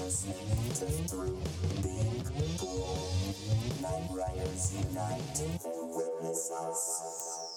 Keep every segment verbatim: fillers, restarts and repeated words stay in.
listening to Through Being Cool. Night Riders unite and witness us.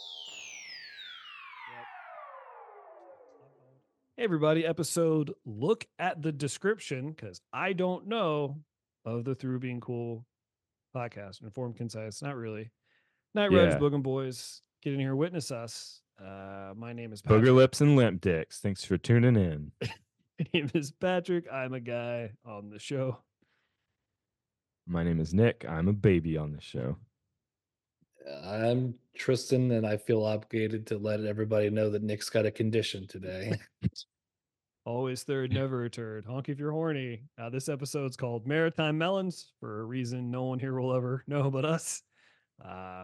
Hey everybody, episode look at the description, because I don't know, of the Through Being Cool podcast. Informed, concise, not really. Night Riders, Yeah. Boogan Boys, get in here, witness us. Uh, my name is Patrick. Booger lips and limp dicks. Thanks for tuning in. My name is Patrick. I'm a guy on the show. My name is Nick. I'm a baby on the show. I'm Tristan, and I feel obligated to let everybody know that Nick's got a condition today. Always third, never a turd. Honk if you're horny. Uh, this episode's called Maritime Melons for a reason no one here will ever know but us. Uh,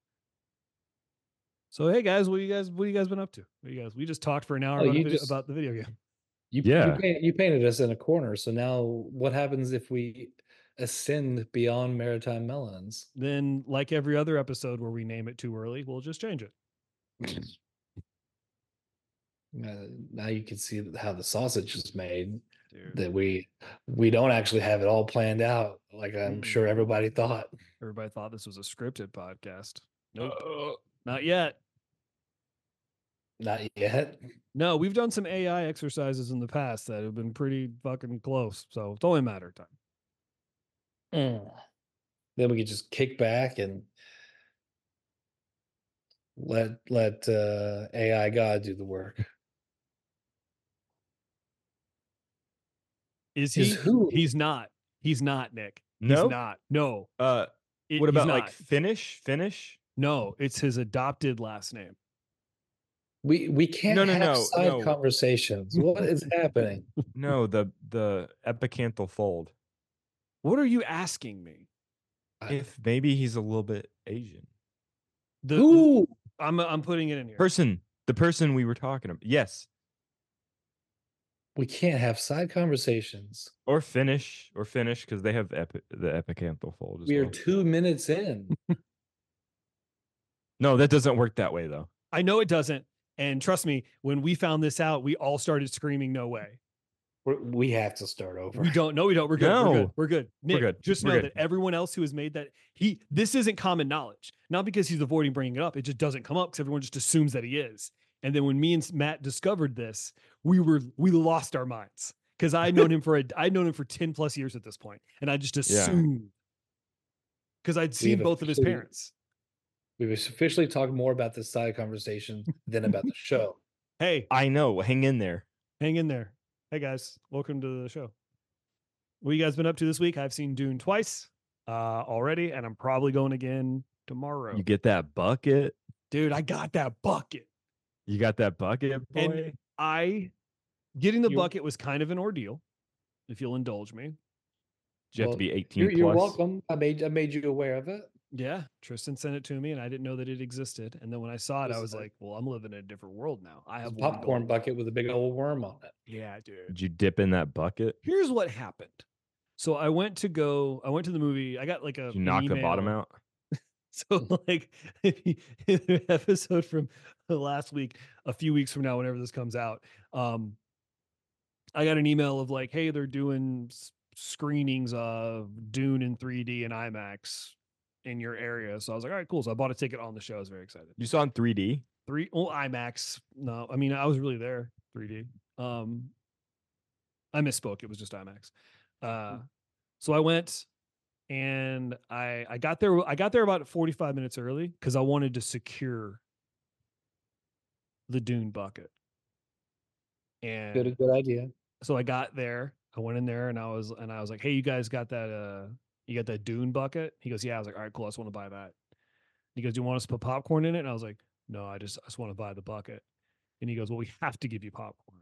so hey guys, what you guys what you guys been up to? What you guys? We just talked for an hour Oh, about, you the video, just- about the video game. You, Yeah. you, paint, you painted us in a corner. So now, what happens if we ascend beyond Maritime Melons? Then, like every other episode where we name it too early, we'll just change it. Uh, now you can see how the sausage is made. Dude, That we we don't actually have it all planned out, like I'm Mm. sure everybody thought. everybody thought this was a scripted podcast. Nope, not yet. Not yet. No, we've done some A I exercises in the past that have been pretty fucking close. So it's only a matter of time. Mm. Then we could just kick back and let let uh, A I God do the work. Is Is he? who? He's not. He's not, Nick. He's No? not. No. Uh, It- what he's about like not. finish? Finish? No, it's his adopted last name. We we can't No, no, have no, side no. conversations. What is happening? No, the the epicanthal fold. What are you asking me? I- If maybe he's a little bit Asian. The, Who? I'm I'm putting it in here. Person, the person we were talking about. Yes. We can't have side conversations. Or finish, or finish, because they have epi- the epicanthal fold as We are well. two minutes in. No, that doesn't work that way though. I know it doesn't. And trust me, when we found this out, we all started screaming, "No way!" We're, we have to start over. We don't. No, we don't. We're good. We're good. No. We're good. Nick, good. just We're know good. that everyone else who has made that he this isn't common knowledge. Not because he's avoiding bringing it up. It just doesn't come up because everyone just assumes that he is. And then when me and Matt discovered this, we were we lost our minds because I'd known him for a I'd known him for ten plus years at this point, and I just assumed because I'd seen We've both of his officially- parents. We've officially talked more about this side conversation than about the show. Hey, I know. Hang in there. hang in there. Hey guys, welcome to the show. What you guys been up to this week? I've seen Dune twice uh, already, and I'm probably going again tomorrow. You get that bucket. Dude, I got that bucket. You got that bucket, boy. And I getting the You- bucket was kind of an ordeal, if you'll indulge me. you have Well, to be eighteen You're, you're plus. welcome. I made I made you aware of it. Yeah, Tristan sent it to me, and I didn't know that it existed. And then when I saw it, I This was is a- like, "Well, I'm living in a different world now. I It's have a one popcorn goal." bucket with a big old worm on it. Yeah, dude. Did you dip in that bucket? Here's what happened. So I went to go. I went to the movie. I got like a Did you knock an the bottom email. out? So like the episode from last week, a few weeks from now, whenever this comes out, um, I got an email of like, hey, they're doing s- screenings of Dune in three D and IMAX in your area. So I was like, all right, cool. So I bought a ticket on the show. I was very excited. You saw in three D? Three, oh, IMAX. No, I mean I was really there. three D. Um, I misspoke. It was just IMAX. Uh, so I went. And I I got there I got there about forty-five minutes early because I wanted to secure the Dune bucket. And Good, a good idea. so I got there, I went in there and I was and I was like, hey, you guys got that uh you got that Dune bucket? He goes, yeah. I was like, all right, cool. I just want to buy that. He goes, do you want us to put popcorn in it? And I was like, no, I just I just want to buy the bucket. And he goes, well, we have to give you popcorn.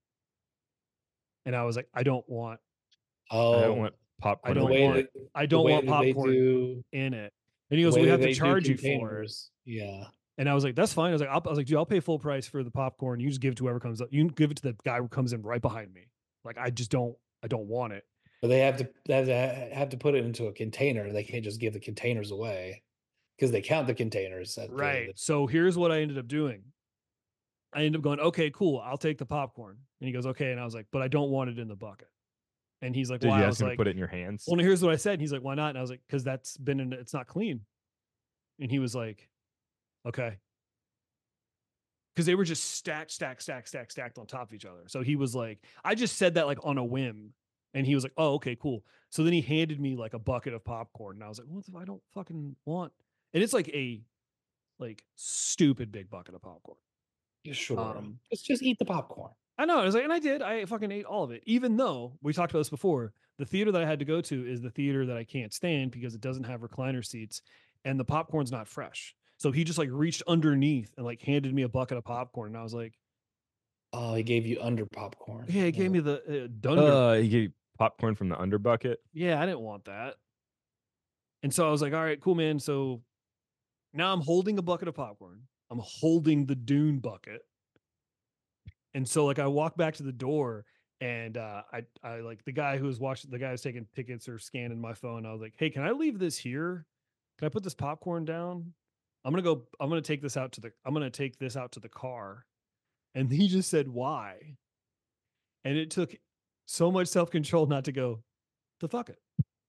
And I was like, I don't want Oh, I don't want popcorn. I the don't way want- that- I the don't way want that they popcorn do- in it. And he the goes, way we that have to they do charge you for it. containers. Yeah. And I was like, that's fine. I was like, I'll, I was like, dude, I'll pay full price for the popcorn. You just give it to whoever comes up. You can give it to the guy who comes in right behind me. Like, I just don't, I don't want it. But they have to they have to ha- have to put it into a container. They can't just give the containers away because they count the containers. At the- Right. the- So here's what I ended up doing. I ended up going, okay, cool. I'll take the popcorn. And he goes, okay. And I was like, but I don't want it in the bucket. And he's like, Did why? you I ask was him like, to put it in your hands? well, here's what I said. And he's like, why not? And I was like, because that's been in, it's not clean. And he was like, okay. Because they were just stacked, stacked, stacked, stacked, stacked on top of each other. So he was like, I just said that like on a whim. And he was like, oh, okay, cool. So then he handed me like a bucket of popcorn. And I was like, what if I don't fucking want? And it's like a like stupid big bucket of popcorn. Yeah, sure. Um, just just eat the popcorn. I know. I was like, and I did. I fucking ate all of it. Even though we talked about this before, the theater that I had to go to is the theater that I can't stand because it doesn't have recliner seats and the popcorn's not fresh. So he just like reached underneath and like handed me a bucket of popcorn. And I was like, Oh, he gave you under popcorn. yeah, he gave me the uh, Dunder. Uh, he gave popcorn from the under bucket. Yeah, I didn't want that. And so I was like, all right, cool, man. So now I'm holding a bucket of popcorn. I'm holding the Dune bucket. And so like I walk back to the door and uh, I, I like the guy who was watching, the guy who's taking tickets or scanning my phone. I was like, hey, can I leave this here? Can I put this popcorn down? I'm going to go, I'm going to take this out to the, I'm going to take this out to the car. And he just said, why? And it took so much self-control not to go, the fuck it.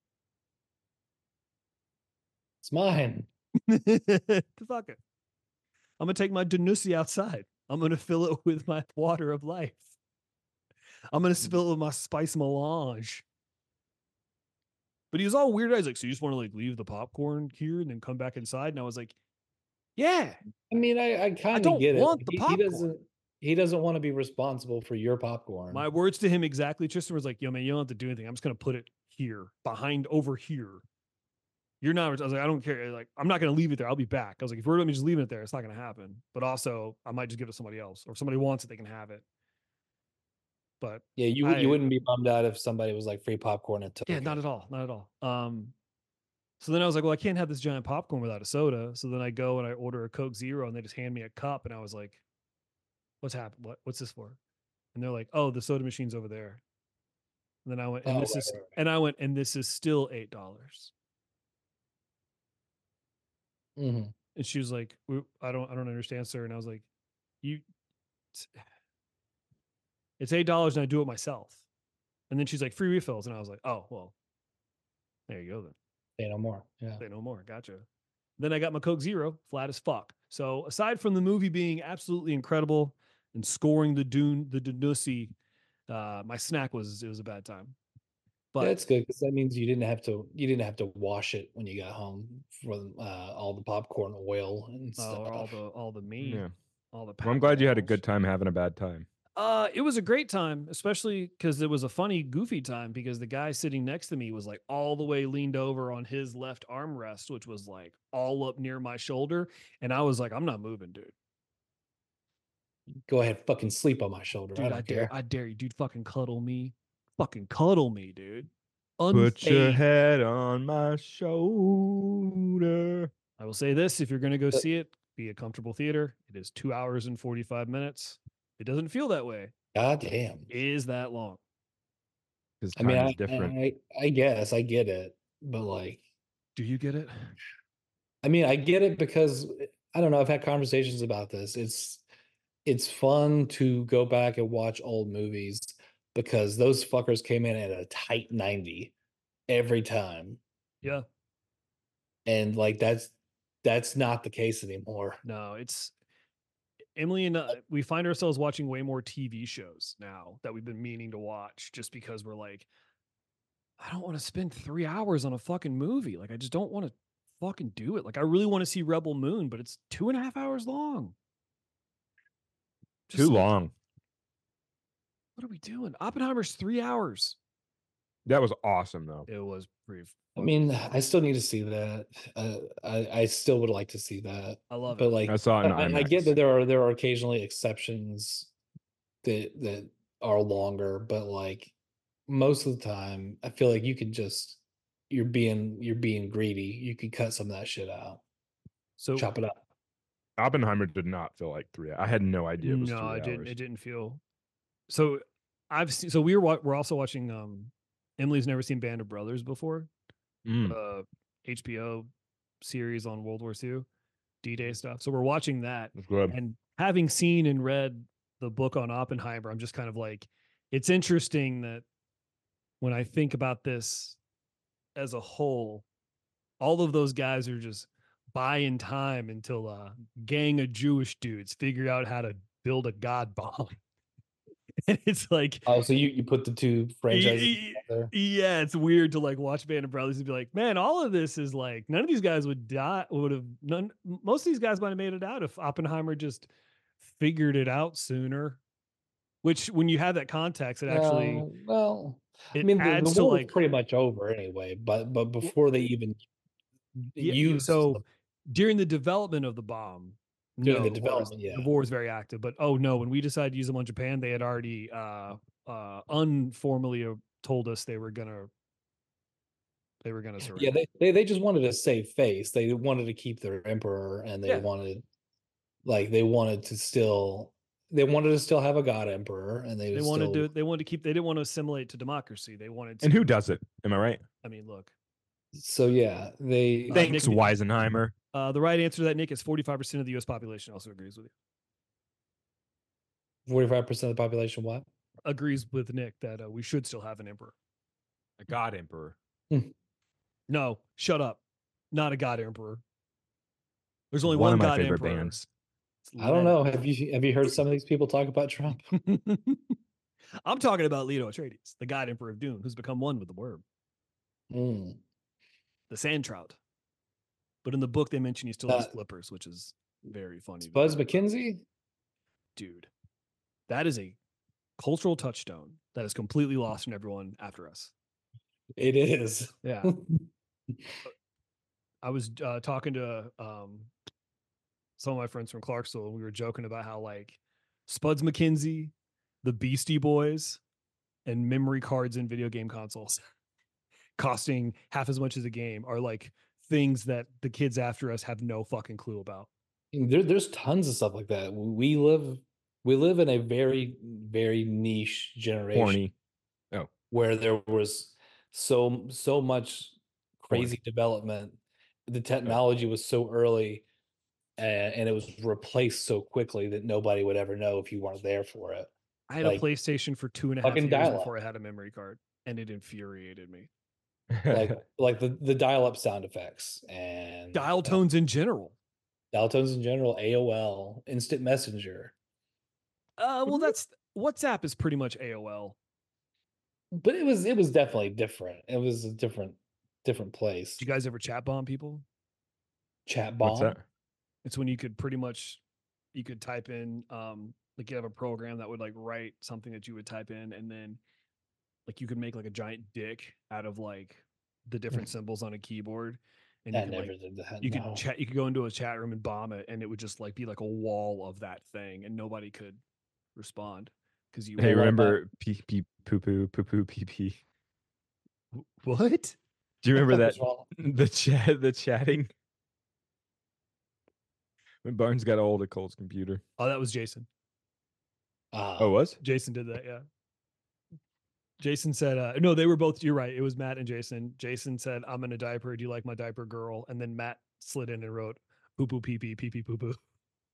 It's mine. The fuck it. I'm going to take my Danusi outside. I'm going to fill it with my water of life. I'm going to fill it with my spice melange. But he was all weird. I was like, so you just want to like leave the popcorn here and then come back inside? And I was like, yeah. I mean, I, I kind don't of get want it. the He, he popcorn. doesn't he doesn't want to be responsible for your popcorn. My words to him exactly. Tristan was like, yo, man, you don't have to do anything. I'm just going to put it here, behind over here. You're not, I was like, I don't care. Like, I'm not going to leave it there. I'll be back. I was like, if we're let me just leave it there, it's not going to happen. But also, I might just give it to somebody else, or if somebody wants it, they can have it. But yeah, you I, you wouldn't be bummed out if somebody was like free popcorn and took yeah, it. not at all, not at all. Um, so then I was like, well, I can't have this giant popcorn without a soda. So then I go and I order a Coke Zero, and they just hand me a cup, and I was like, what's happened? What what's this for? And they're like, oh, the soda machine's over there. And then I went, and Oh, this right, is, right, right. and I went, and this is still eight dollars. Mhm. And she was like, "We- I don't, I don't understand, sir. And I was like, you, it's, it's eight dollars, and I do it myself. And then she's like, free refills, and I was like, oh well, there you go then. Say no more. Yeah. Say no more. Gotcha. Then I got my Coke Zero, flat as fuck. So aside from the movie being absolutely incredible and scoring the Dune, the Danusi, uh, my snack was it was a bad time. But That's good because that means you didn't have to you didn't have to wash it when you got home from uh, all the popcorn oil and uh, stuff. all the all the meat, Yeah. all the. Well, I'm glad you had a popcorns. good time having a bad time. Uh, it was a great time, especially because it was a funny, goofy time because the guy sitting next to me was like all the way leaned over on his left armrest, which was like all up near my shoulder. And I was like, I'm not moving, dude. Go ahead, fucking sleep on my shoulder. Dude, I I, don't dare, care. I dare you, dude. Fucking cuddle me. Fucking cuddle me, dude. Put your Unfazed. head on my shoulder. I will say this: if you're going to go Uh, see it, be a comfortable theater. It is two hours and forty-five minutes. It doesn't feel that way. God damn. It is that long? Because I time mean, is I, different. I I guess I get it, but like, Do you get it? I mean, I get it because I don't know. I've had conversations about this. It's it's fun to go back and watch old movies because those fuckers came in at a tight ninety every time, Yeah. and like that's that's not the case anymore. No, it's Emily and uh, we find ourselves watching way more T V shows now that we've been meaning to watch just because we're like, I don't want to spend three hours on a fucking movie. Like, I just don't want to fucking do it. Like, I really want to see Rebel Moon, but it's two and a half hours long. Just Too like, long. What are we doing? Oppenheimer's three hours. That was awesome, though. It was pretty. I mean, I still need to see that. Uh, I I still would like to see that. I love But it. like, I saw it in I, I get IMAX. that there are there are occasionally exceptions that that are longer, but like most of the time, I feel like you could just you're being you're being greedy. You could cut some of that shit out, So chop it up. Oppenheimer did not feel like three. I had no idea it was no, three it hours. didn't. It didn't feel. So I've seen. So we were wa- we're also watching. Um, Emily's never seen Band of Brothers before. Mm. Uh, H B O series on World War Two, D-Day stuff. So we're watching that, It's good. and having seen and read the book on Oppenheimer, I'm just kind of like, it's interesting that when I think about this as a whole, all of those guys are just buying time until a gang of Jewish dudes figure out how to build a god bomb. And it's like, Oh, so you, you put the two franchises y- y- together? yeah, it's weird to like watch Band of Brothers and be like, man, all of this is like, none of these guys would die, would have, none, most of these guys might have made it out if Oppenheimer just figured it out sooner. Which, when you have that context, it actually, Uh, well, I it mean, the, the adds to war was like, pretty much over anyway, but but w- before they even yeah, yeah, used so the, during the development of the bomb, during no, the the war was development, yeah. the war was very active. But oh no, when we decided to use them on Japan, they had already uh uh unformally uh, told us they were gonna they were gonna surrender. Yeah, they, they they just wanted to save face. They wanted to keep their emperor, and they Yeah. wanted, like, they wanted to still, they wanted to still have a god emperor, and they, They was wanted still, to they wanted to keep they didn't want to assimilate to democracy. They wanted to, And who does it? Am I right? I mean, look, So yeah, they Uh, Thanks, Nick- Weisenheimer. uh the right answer to that, Nick, is forty-five percent of the U S population also agrees with you. forty-five percent of the population what? Agrees with Nick that uh, we should still have an emperor. A god emperor. No, shut up. Not a god emperor. There's only One one, of my god favorite emperor. bands. It's I don't Lenin. know. Have you have you heard some of these people talk about Trump? I'm talking about Leto Atreides, the god emperor of Dune, who's become one with the worm, Mm. the sand trout. But in the book, they mention he still has Uh, flippers, which is very funny. Buzz McKenzie? Dude, that is a cultural touchstone that is completely lost in everyone after us. It is. Yeah. I was uh, talking to um, some of my friends from Clarksville, and we were joking about how like Spuds McKenzie, the Beastie Boys, and memory cards in video game consoles costing half as much as a game are like things that the kids after us have no fucking clue about. There, there's tons of stuff like that. We live we live in a very, very niche generation Horny. where there was so so much crazy development. The technology was so early, and, and it was replaced so quickly that nobody would ever know if you weren't there for it. I had Like, a PlayStation for two and a half fucking years dial-up. before I had a memory card, and it infuriated me. Like like the, the dial-up sound effects and Dial uh, tones in general. dial tones in general, A O L, instant messenger. Uh, well, that's WhatsApp is pretty much A O L. But it was it was definitely different. It was a different different place. Do you guys ever chat bomb people? Chat bomb. What's that? It's when you could pretty much you could type in um like you have a program that would like write something that you would type in, and then like you could make like a giant dick out of like the different symbols on a keyboard, and you I could never like did that. you no. could chat you could go into a chat room and bomb it, and it would just like be like a wall of that thing, and nobody could respond because you Hey, what about- remember pee pee poo poo poo poo pee pee? what? Do you remember that What was wrong? the chat the chatting? When Barnes got a hold of Cole's computer. Oh, that was Jason. Ah, Oh, it was? Jason did that, yeah. Jason said, uh, no, they were both, you're right. It was Matt and Jason. Jason said, I'm in a diaper. Do you like my diaper, girl? And then Matt slid in and wrote, poo poo pee pee, pee pee poo poo.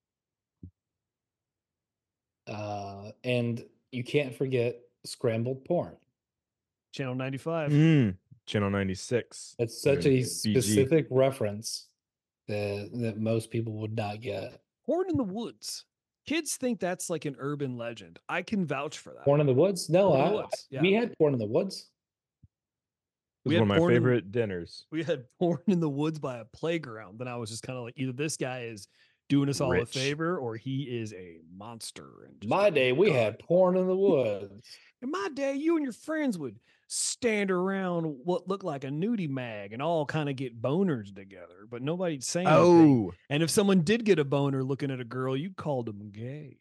uh, and you can't forget scrambled porn. Channel ninety-five. Mm, Channel ninety-six. It's such Yeah, a B G. specific reference that that most people would not get. Porn in the woods. Kids think that's like an urban legend. I can vouch for that. Porn in the woods? No, Porn in I, the I- woods, we yeah. had porn in the woods. It We was had one of my porn in- favorite dinners. We had porn in the woods by a playground. Then I was just kind of like, either this guy is doing us all a Rich. favor or he is a monster. And just My a day, we god. had porn in the woods. In my day, you and your friends would stand around what looked like a nudie mag and all kind of get boners together, but nobody'd say anything. Oh, And if someone did get a boner looking at a girl, you called them gay.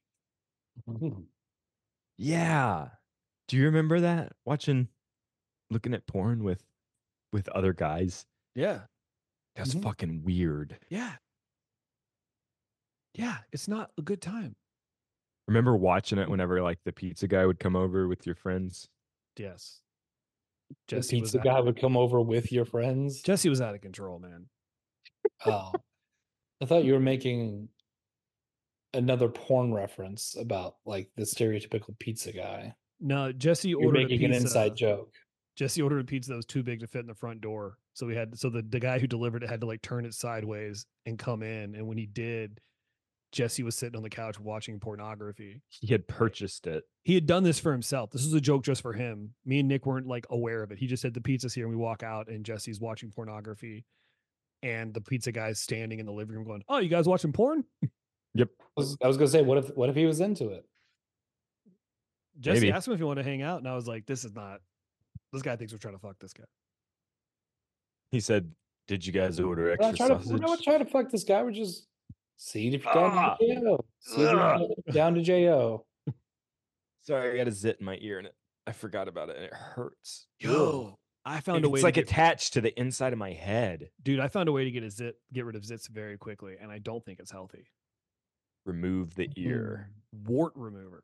yeah. Do you remember that? Watching, looking at porn with, with other guys. Yeah. That's Mhm. fucking weird. Yeah. Yeah. It's not a good time. Remember watching it whenever like the pizza guy would come over with your friends? Yes. The Jesse was, pizza out, guy would come over with your friends. Jesse was out of control, man. Oh, I thought you were making another porn reference about like the stereotypical pizza guy. No, Jesse You're ordered a making pizza. an inside joke. Jesse ordered a pizza that was too big to fit in the front door. So we had so the, the guy who delivered it had to like turn it sideways and come in. And when he did, Jesse was sitting on the couch watching pornography. He had purchased it. He had done this for himself. This was a joke just for him. Me and Nick weren't like aware of it. He just said the pizza's here and we walk out and Jesse's watching pornography. And the pizza guy's standing in the living room going, "Oh, you guys watching porn?" Yep. I was, I was gonna say, what if what if he was into it? Jesse Maybe. asked him if he wanted to hang out. And I was like, this is not, this guy thinks we're trying to fuck this guy. He said, "Did you guys order We're extra not trying to, sausage?" we're not trying to fuck this guy. We're just seeing if you're down Ah! to J O. See if Ugh. you're down to J O. Sorry, I got a zit in my ear and it, I forgot about it and it hurts. Yo, I found a way It's to like get, attached to the inside of my head. dude, I found a way to get a zit, get rid of zits very quickly. And I don't think it's healthy. Remove the ear. Wart remover.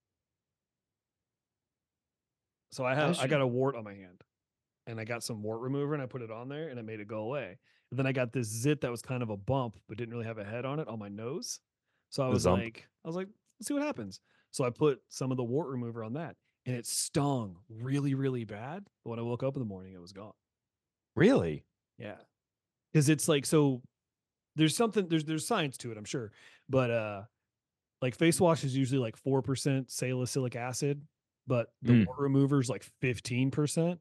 So I have, I, should- got a wart on my hand and I got some wart remover and I put it on there and it made it go away. And then I got this zit that was kind of a bump, but didn't really have a head on it on my nose. So I The was zump. like, I was like, let's see what happens. So I put some of the wart remover on that and it stung really, really bad. But when I woke up in the morning, it was gone. Really? Yeah. Cause it's like, so there's something, there's, there's science to it, I'm sure. But, uh, like face wash is usually like four percent salicylic acid, but the Mm. wart remover is like fifteen percent.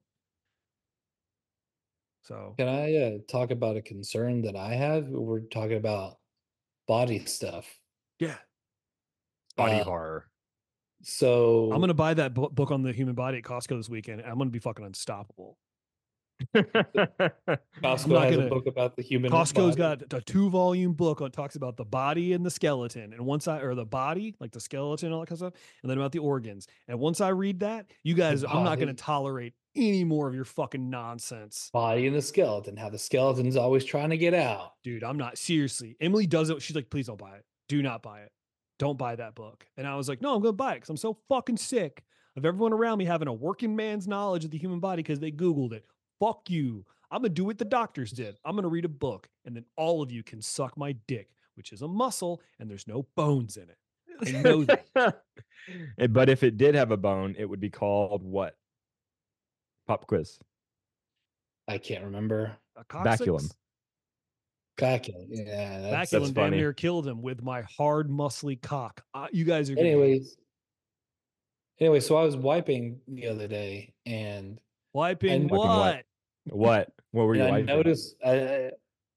So Can I uh, talk about a concern that I have? We're talking about body stuff. yeah, Body Uh, horror. So I'm going to buy that bu- book on the human body at Costco this weekend. And I'm going to be fucking unstoppable. Costco not has gonna- a book about the human. Costco's body. got a two volume book on talks about the body and the skeleton, and once I or the body, like the skeleton, and all that kind of stuff, and then about the organs. And once I read that, you guys, I'm not going to body. tolerate any more of your fucking nonsense, body and the skeleton. How the skeleton's always trying to get out. dude. I'm not seriously. Emily does it. She's like, please don't buy it. Do not buy it. Don't buy that book. And I was like, no, I'm going to buy it because I'm so fucking sick of everyone around me having a working man's knowledge of the human body because they Googled it. Fuck you. I'm going to do what the doctors did. I'm going to read a book and then all of you can suck my dick, which is a muscle and there's no bones in it. I know that. Eh, but if it did have a bone, it would be called what? Pop quiz. I can't remember. A coccyx? Baculum. Baculum. Yeah. That's, Baculum That's damn funny. near killed him with my hard, muscly cock. Uh, you guys are gonna- anyways. Anyway, so I was wiping the other day and, wiping and- what? Wiping what? What? What were you and I wiping? noticed I,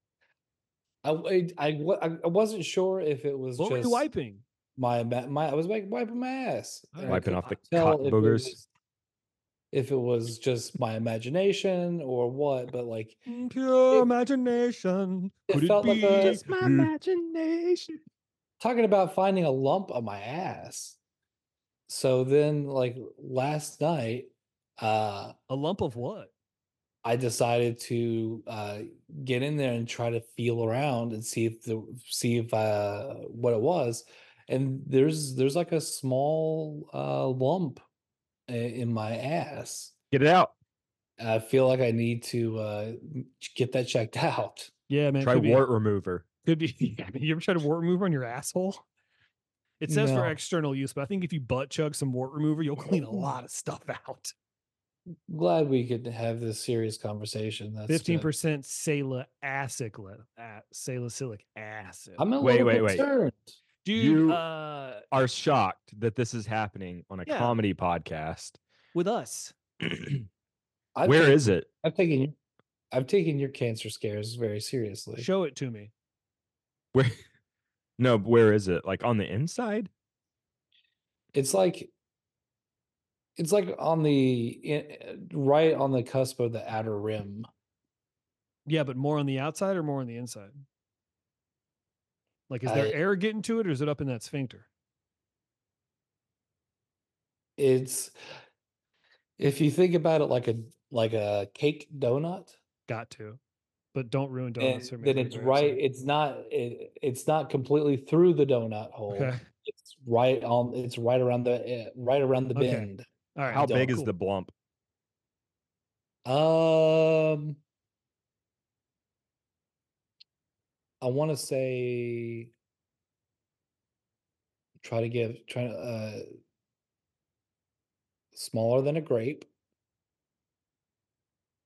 I, I, I, wa- I wasn't sure if it was What were just you wiping? my ma- my I was like wiping my ass. All and right, I Wiping couldn't off the tell cock if it boogers? was- If it was just my imagination or what, but like Mm, Pure It- imagination. it Could it, felt be? like a- Just my imagination. talking about finding a lump on my ass. So then like last night, uh a lump of what? I decided to uh get in there and try to feel around and see if the see if uh what it was. And there's there's like a small uh lump i- in my ass. Get it out. I feel like I need to uh get that checked out. Yeah, man. Try could wart Be, remover. could be. Yeah, I mean, you ever tried a wart remover on your asshole? It says for No. external use, but I think if you butt chug some wart remover, you'll clean a lot of stuff out. Glad we could have this serious conversation. That's Fifteen good. percent salicylic salicylic acid. I'm a Wait, little wait, wait. concerned. Dude, you- uh, Are shocked that this is happening on a Yeah. comedy podcast. with us, I've Where taken- is it? I've taken your- I've taken your cancer scares very seriously. show it to me. Where? No, where is it? Like on the inside? It's like it's like on the i- right on the cusp of the outer rim. Yeah, but more on the outside or more on the inside? Like, is there I- air getting to it, or is it up in that sphincter? It's if you think about it like a like a cake donut, Got to, but don't ruin and donuts. for me, then I'm it's very right. upset. It's not. It, it's not completely through the donut hole. Okay. It's right on. It's right around the eh, right around the Okay. bend. All right. How cool, big is cool. the blump? Um, I want to say try to give try to uh smaller than a grape.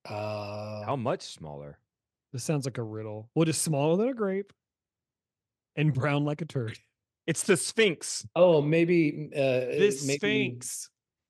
Uh, How much smaller? This sounds like a riddle. What is smaller than a grape and brown like a turd? It's the Sphinx. oh, maybe uh, This maybe, Sphinx.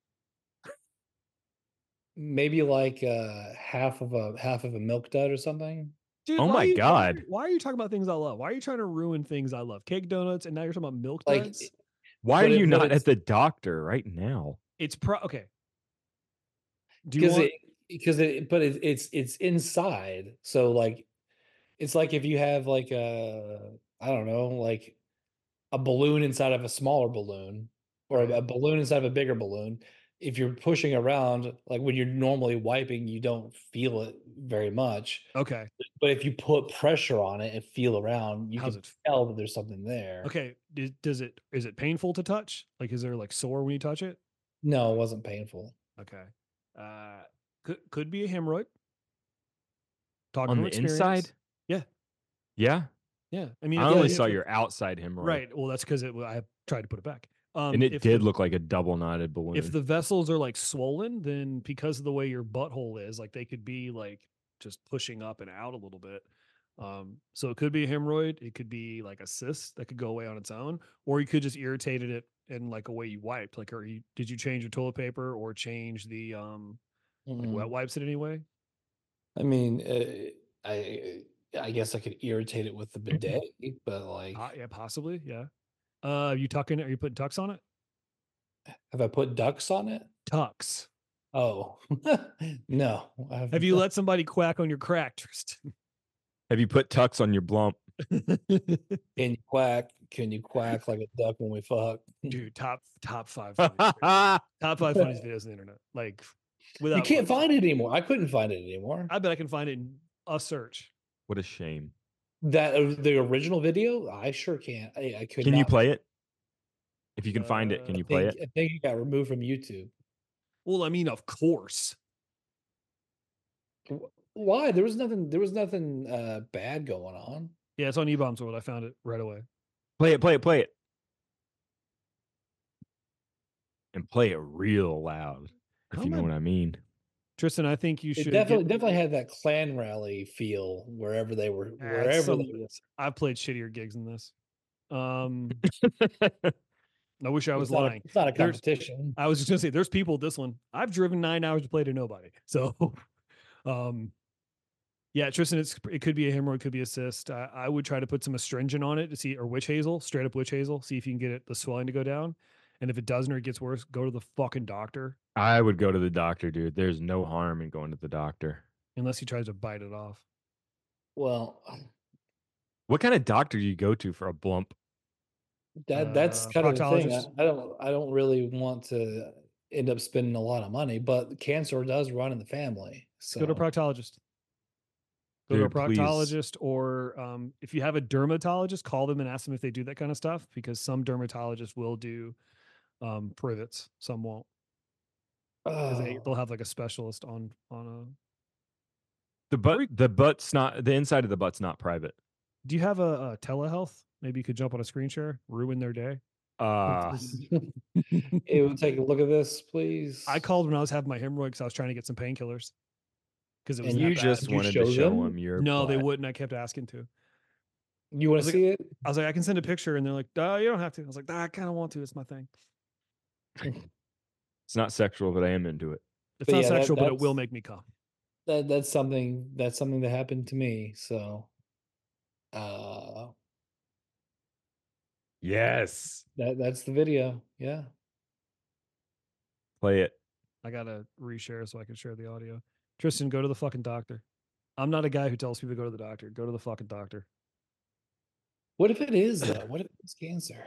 maybe like uh, half of a half of a milk dud or something. Dude, Oh why my are you- why are- God. Why are you talking about things I love? Why are you trying to ruin things I love? Cake donuts, and now you're talking about milk Like, duds? Why But are it- you but not it's- at the doctor right now? It's pro. Okay. Do you because want? it because it but it, it's it's inside, so like it's like if you have like a I don't know, like a balloon inside of a smaller balloon, or a, Right. a balloon inside of a bigger balloon. If you're pushing around, like when you're normally wiping, you don't feel it very much. Okay. But if you put pressure on it and feel around, you How's can it f- tell that there's something there. Okay. Does, does it? Is it painful to touch? Like, is there like sore when you touch it? No, it wasn't painful. Okay. Uh, could could be a hemorrhoid. Talking On from the experience. inside? Yeah. Yeah. Yeah. I mean, I again, only if saw it- your outside hemorrhoid. Right. Well, that's because it. I tried to put it back. Um, And it if did the- look like a double knotted balloon. If the vessels are like swollen, then because of the way your butthole is, like they could be like just pushing up and out a little bit. Um, so it could be a hemorrhoid. It could be like a cyst that could go away on its own, or you could just irritated it in like a way you wiped. Like, or you, did you change your toilet paper or change the um like Mm. wet wipes it anyway? I mean, uh, I I guess I could irritate it with the bidet, but like, Uh, yeah, possibly. Yeah. Uh, are you tucking it? Are you putting tucks on it? have I put ducks on it? Tucks. Oh, no. I Have you let somebody quack on your crack, Tristan? Have you put tucks on your blump? Can you quack? Can you quack like a duck when we fuck? Dude, top top five funniest videos. top five funniest videos on the internet. Like, without You can't question. find it anymore. I couldn't find it anymore. I bet I can find it in a search. What a shame. That uh, the original video, I sure can't. I, I could. Can you not- play it? If you can find it, can Uh, you I play think, it? I think it got removed from YouTube. Well, I mean, of course. Wh- Why? There was nothing. There was nothing uh, bad going on. Yeah, it's on E-Bombs World. I found it right away. Play it, play it, play it. And play it real loud, if How you know am I- what I mean. Tristan, I think you It should definitely get, definitely had that clan rally feel wherever they were. Ah, it's Wherever some they of were. it. I've played shittier gigs than this. Um, I wish I was It's not a- lying. It's not a There's- competition. I was just gonna say, there's people at this one. I've driven nine hours to play to nobody. So, um, yeah, Tristan, it's it could be a hemorrhoid, could be a cyst. I, I would try to put some astringent on it to see, or witch hazel, straight up witch hazel, see if you can get it the swelling to go down. And if it doesn't or it gets worse, go to the fucking doctor. I would go to the doctor, dude. There's no harm in going to the doctor. Unless he tries to bite it off. Well, What kind of doctor do you go to for a blump? that that's Uh, kind of the thing. I, proctologist. I don't I don't really want to end up spending a lot of money, but cancer does run in the family. So Go to a proctologist. Go to a Dude, please. proctologist, or um, if you have a dermatologist, call them and ask them if they do that kind of stuff, because some dermatologists will do um, privets, some won't. 'Cause they, Oh, they'll have like a specialist on on a. The butt, the butt's not, the inside of the butt's not private. Do you have a, a telehealth? Maybe you could jump on a screen share, ruin their day. Uh, it would take a look at this, please. I called when I was having my hemorrhoid because I was trying to get some painkillers. Because it was And that you bad. just Did you wanted to show show them? them your No, they butt. wouldn't. I kept asking to. You want was to like- see it? I was like, I can send a picture, and they're like, "Uh, you don't have to." I was like, "Ah, I kind of want to. It's my thing. It's not sexual, but I am into it. It's But not yeah, that- sexual, but it will that's- make me come." That that's something that's something that happened to me. So, uh, Yes. that that's the video. Yeah. Play it. I gotta reshare so I can share the audio. Tristan, go to the fucking doctor. I'm not a guy who tells people to go to the doctor. Go to the fucking doctor. What if it is though? What if it's cancer?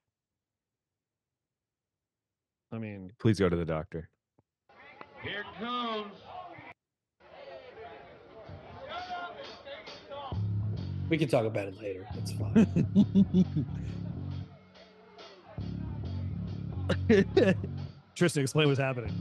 I mean, Please go to the doctor. Here it comes. We can talk about it later. It's fine. Tristan, explain what's happening.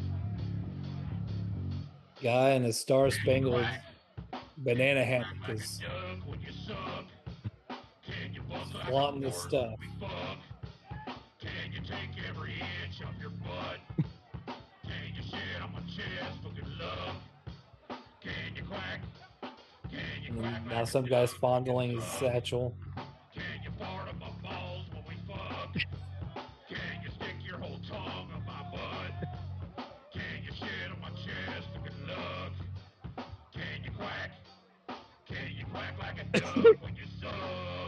Guy in a star spangled banana hammock is Yuck, when you suck. Can you fuck like a flaunting this fork stuff. when we fuck? Can you take every inch of your butt? Can you shit on my chest for good luck? Can you quack? Can you And quack then like now a some guy's duck? fondling his satchel. Can you fart on my balls when we fuck? Can you stick your whole tongue on my butt? Can you shit on my chest for good luck? Can you quack? Can you quack like a duck when you suck?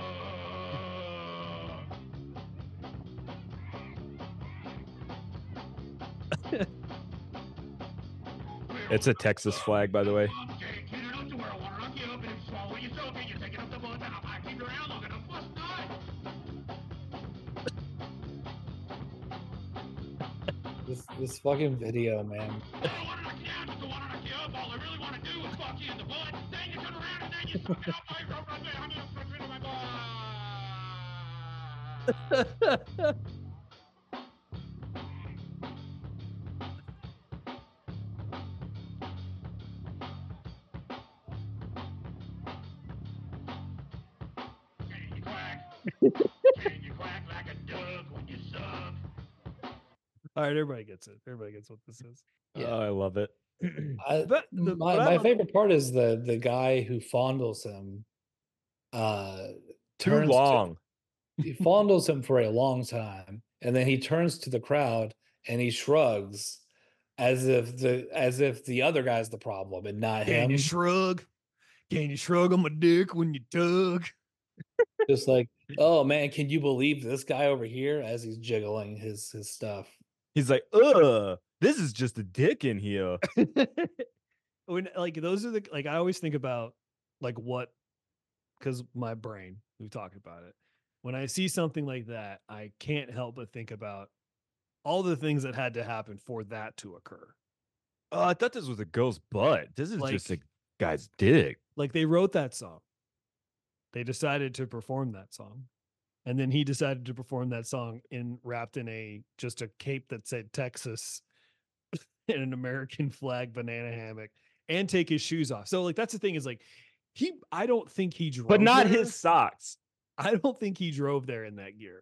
It's a Texas flag, by the way. Can't get it up to where I want to knock you up, and if you swallow you choke it, you take it up the butt, and I might keep you around long enough, bust nut. This this fucking video, man. I don't want to knock you down, just don't want to knock you up. All I really want to do is fuck you in the butt. Then you turn around and then you suck it up my rope right there. I'm gonna suck it in my butt. Can you quack? Can you quack like a duck when you suck? All right, everybody gets it. Everybody gets what this is. Yeah. Oh, I love it. I, But the- my but I my love- favorite part is the the guy who fondles him. Uh, Too turns to- long. he fondles him for a long time, and then he turns to the crowd and he shrugs, as if the as if the other guy's the problem and not Can him. you shrug? Can you shrug on my dick when you tug? Just like, oh man, can you believe this guy over here as he's jiggling his his stuff? He's like, ugh, this is just a dick in here. When like those are the like I always think about like what because my brain, we've talked about it. When I see something like that, I can't help but think about all the things that had to happen for that to occur. Oh, I thought this was a girl's butt. This is just a Like- guy's dick. Like they wrote that song. They decided to perform that song. And then he decided to perform that song in wrapped in a just a cape that said Texas and an American flag banana hammock and take his shoes off. So like that's the thing is like he I don't think he drove But not there. his socks. I don't think he drove there in that gear.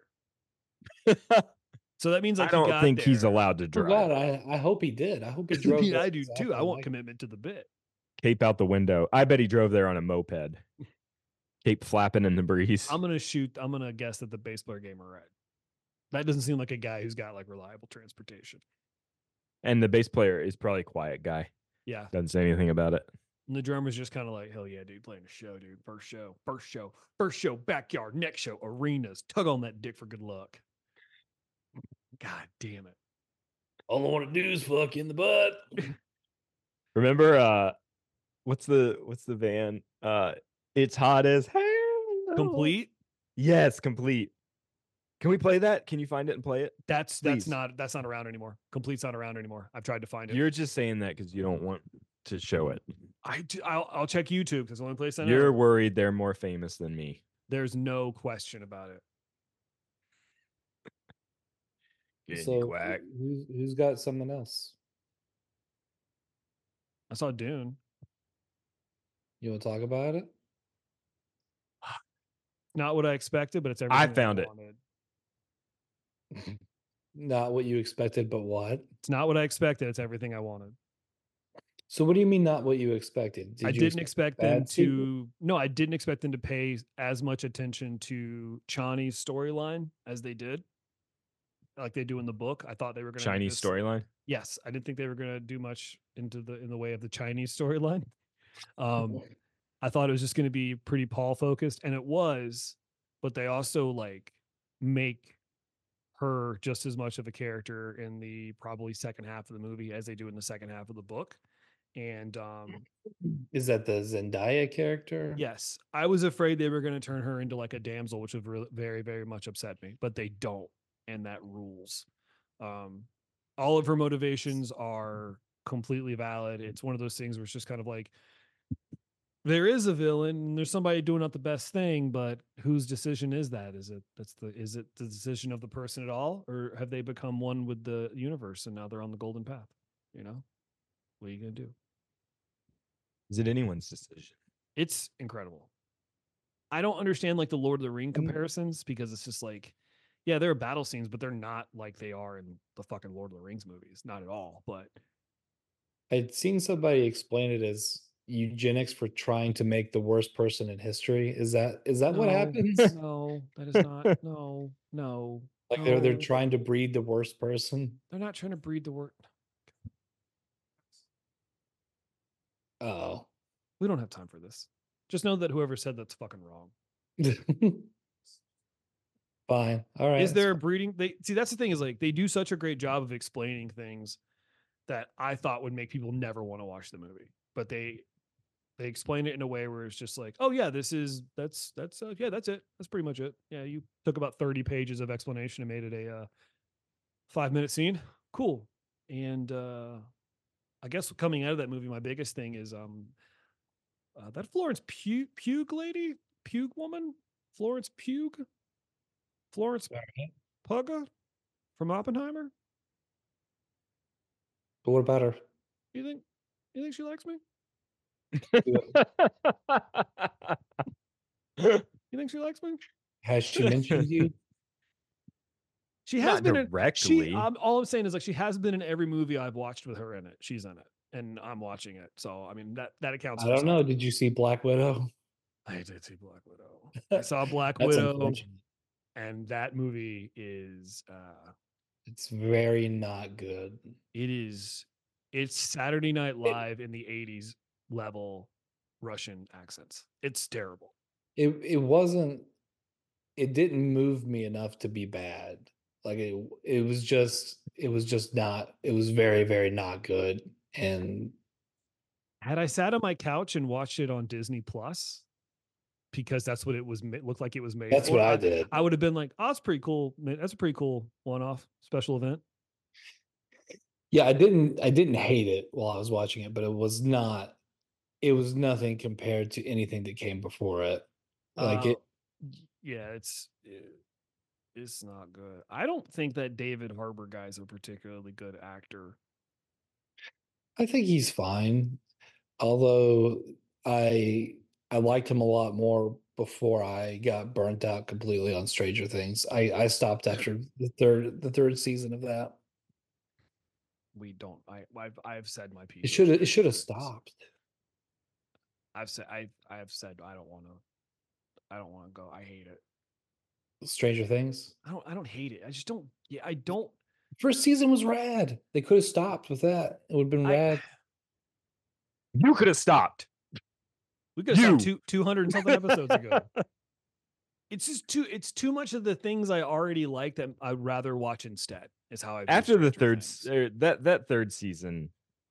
So that means like I he don't got think he's there. allowed to Oh drive. God, I, I hope he did. I hope he I drove. mean, there I do exactly too. I want like- commitment to the bit. Cape out the window. I bet he drove there on a moped. Cape flapping in the breeze. I'm gonna shoot. I'm gonna guess that the bass player gave him a ride. That doesn't seem like a guy who's got like reliable transportation. And the bass player is probably a quiet guy. Yeah. Doesn't say anything about it. And the drummer's just kind of like, hell yeah, dude, playing a show, dude. First show, first show, first show, backyard, next show, arenas. Tug on that dick for good luck. God damn it. All I want to do is fuck you in the butt. Remember uh what's the what's the van? Uh It's Hot as Hell. Complete. Yes, complete. Can we play that? Can you find it and play it? That's that's Please. not that's not around anymore. Complete's not around anymore. I've tried to find it. You're just saying that because you don't want to show it. I do, I'll, I'll check YouTube because the only place I know. You're worried they're more famous than me. There's no question about it. Can you So quack? who's who's got something else? I saw Dune. You want to talk about it? Not what I expected, but it's I everything found it. wanted. Not what you expected, but what? It's not what I expected. It's everything I wanted. So what do you mean not what you expected? Did I you didn't expect them bad sequel? to. No, I didn't expect them to pay as much attention to Chani's storyline as they did, like they do in the book. I thought they were going to Chinese storyline. Yes, I didn't think they were going to do much into the in the way of the Chinese storyline. Um, I thought it was just going to be pretty Paul focused, and it was, but they also like make her just as much of a character in the probably second half of the movie as they do in the second half of the book. And um, Is that the Zendaya character? yes, I was afraid they were going to turn her into like a damsel, which would re- very, very much upset me, but they don't, and that rules. Um, all of her motivations are completely valid. It's one of those things where it's just kind of like there is a villain and there's somebody doing not the best thing, but whose decision is that? Is it that's the is it the decision of the person at all, or have they become one with the universe and now they're on the golden path? You know, what are you gonna do? Is it anyone's decision? It's incredible. I don't understand like the Lord of the Ring Mm. comparisons because it's just like, yeah, there are battle scenes, but they're not like they are in the fucking Lord of the Rings movies. Not at all. But I'd seen somebody explain it as eugenics for trying to make the worst person in history? Is that is that what No, happens? No, that is not. No, no. Like they're they're no. trying to breed the worst person? They're not trying to breed the word. Oh. We don't have time for this. Just know that whoever said that's fucking wrong. Fine. All right. Is there a breeding? They see that's the thing is like they do such a great job of explaining things that I thought would make people never want to watch the movie, but they they explain it in a way where it's just like, oh yeah, this is that's that's uh, yeah, that's it. That's pretty much it. Yeah, you took about thirty pages of explanation and made it a uh, five minute scene. Cool. And uh, I guess coming out of that movie, my biggest thing is um uh, that Florence Pugh Pugh lady, Pugh woman, Florence Pugh, Florence Pugh from Oppenheimer. But what about her? You think? You think she likes me? You think she likes me? Has she mentioned you? She has Not been in, directly. she um, all I'm saying is like she has been in every movie I've watched with her in it. She's in it, and I'm watching it. So I mean that that accounts. I for don't know. something. Did you see Black Widow? I did see Black Widow. I saw Black That's Widow, unfortunate. and that movie is uh It's very not good. it is it's Saturday Night Live in the eighties level Russian accents. It's terrible. It it wasn't it didn't move me enough to be bad. Like it it was just it was just not it was very, very not good. And Had I sat on my couch and watched it on Disney Plus, because that's what it was ma- looked like it was made that's for, what I did. I would have been like, oh, that's pretty cool. Man, that's a pretty cool one-off special event. Yeah, I didn't I didn't hate it while I was watching it, but it was not it was nothing compared to anything that came before it. Like Uh, it y- yeah, it's it- it's not good. I don't think that David Harbour guy's a particularly good actor. I think he's fine. Although I I liked him a lot more before I got burnt out completely on Stranger Things. I I stopped after the third the third season of that. We don't. I I've I've said my piece. It on should have it Stranger should have Things. stopped. I've said I I have said I don't want to. I don't want to go. I hate it. Stranger Things. I don't. I don't hate it. I just don't. Yeah, I don't. First season was rad. They could have stopped with that. It would have been I, rad. You could have stopped. we could have stopped You. two two hundred and something episodes ago. It's just too. It's too much of the things I already like that I'd rather watch instead. Is how I. After the third s- er, that that third season,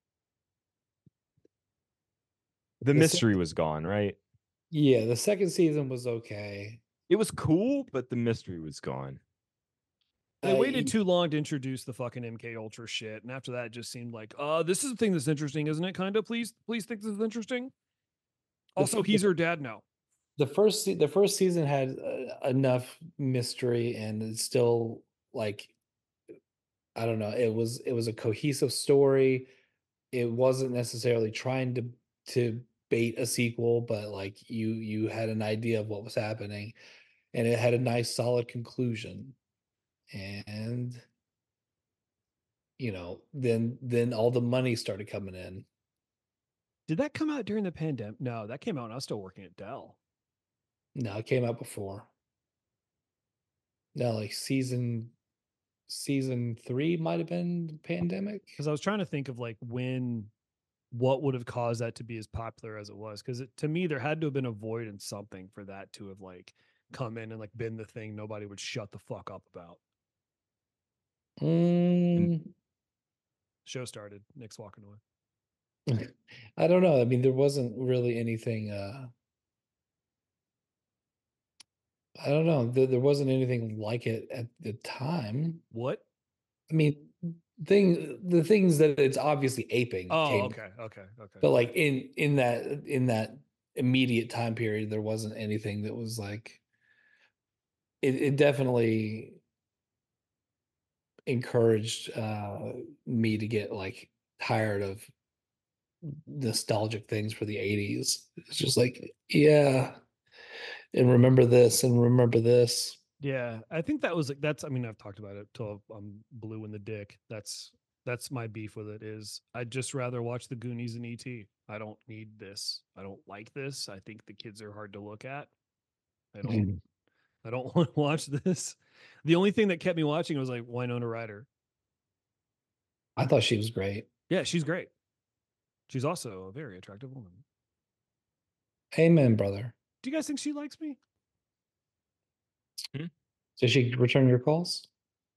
the The mystery sec- was gone, right? Yeah, the second season was okay. It was cool, but the mystery was gone. They I- waited too long to introduce the fucking M K Ultra shit, and after that, it just seemed like, uh, this is the thing that's interesting, isn't it? Kind of. Please, please think this is interesting. The Also, f- he's her dad now. the first se- the first season had uh, enough mystery, and it's still like I don't know. It was it was a cohesive story. It wasn't necessarily trying to to bait a sequel, but like you you had an idea of what was happening, and it had a nice solid conclusion. And you know, then then all the money started coming in. Did that come out during the pandemic? No, that came out when I was still working at Dell. No, it came out before. No, like season season three might have been the pandemic. Because I was trying to think of like when, what would have caused that to be as popular as it was. Because to me, there had to have been a void in something for that to have like come in and like been the thing nobody would shut the fuck up about. Mm, Show started. Nick's walking away. I don't know. I mean, there wasn't really anything. Uh, I don't know. There, there wasn't anything like it at the time. What? I mean, thing the things that it's obviously aping. Oh, came, okay, okay, okay. But like in in that in that immediate time period, there wasn't anything that was like. It, it definitely encouraged uh, me to get like tired of nostalgic things for the eighties. It's just like, yeah, and remember this and remember this. Yeah, I think that was like that's. I mean, I've talked about it till I'm blue in the dick. That's That's my beef with it. Is I'd just rather watch the Goonies and E T. I don't need this. I don't like this. I think the kids are hard to look at. I don't. I don't want to watch this. The only thing that kept me watching was like Winona Ryder. I thought she was great. Yeah, she's great. She's also a very attractive woman. Amen, brother. Do you guys think she likes me? Did she return your calls?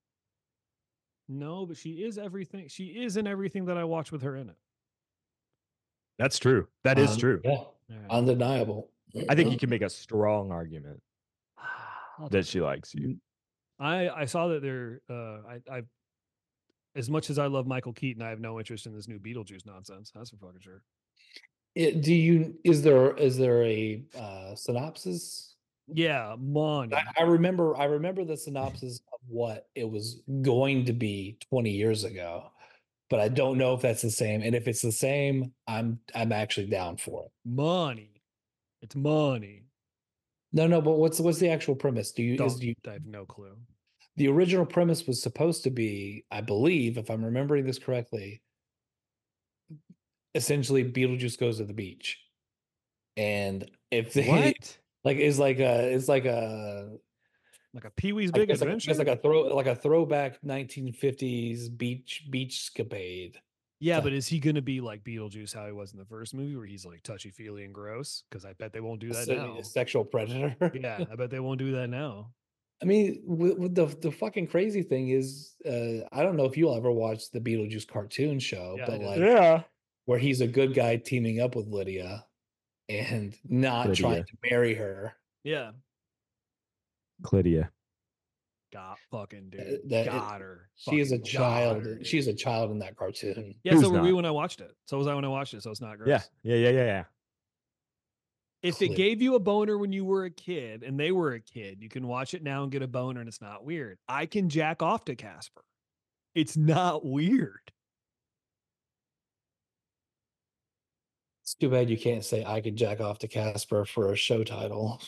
No, but she is everything. She is in everything that I watch with her in it. That's true. That is Um, true. Yeah, All right. undeniable. I think you can make a strong argument I'll that talk- she likes you. I I saw that there. Uh, I I as much as I love Michael Keaton, I have no interest in this new Beetlejuice nonsense. That's for fucking sure. It, do you? Is there is there a uh, synopsis? Yeah, money. I, I remember I remember the synopsis of what it was going to be twenty years ago, but I don't know if that's the same. And if it's the same, I'm I'm actually down for it. Money. It's money. No, no, but what's what's the actual premise? Do you is Don't, do you I have no clue. the original premise was supposed to be, I believe, if I'm remembering this correctly, essentially Beetlejuice goes to the beach. And if they What? like is like a it's like a Like a Pee Wee's I Big guess like, I Adventure. guess like a throw like a throwback nineteen fifties beach beach scapade. yeah, type. but is he going to be like Beetlejuice, how he was in the first movie, where he's like touchy feely and gross? Because I bet they won't do A that se- now. a sexual predator. Yeah, I bet they won't do that now. I mean, with, with the the fucking crazy thing is, uh, I don't know if you'll ever watch the Beetlejuice cartoon show, Yeah, I but did. like Yeah. where he's a good guy teaming up with Lydia and not trying Lydia. to marry her. Yeah, Chlydia. got fucking Uh, dude, that it- got her. She is a Fucking got child. her, dude. She's a child in that cartoon. yeah. So Who's were we not? when I watched it. So was I when I watched it. So it's not gross. Yeah. Yeah. Yeah. Yeah. Yeah. If it Clip. gave you a boner when you were a kid and they were a kid, you can watch it now and get a boner and it's not weird. I can jack off to Casper. It's not weird. It's too bad you can't say I could jack off to Casper for a show title.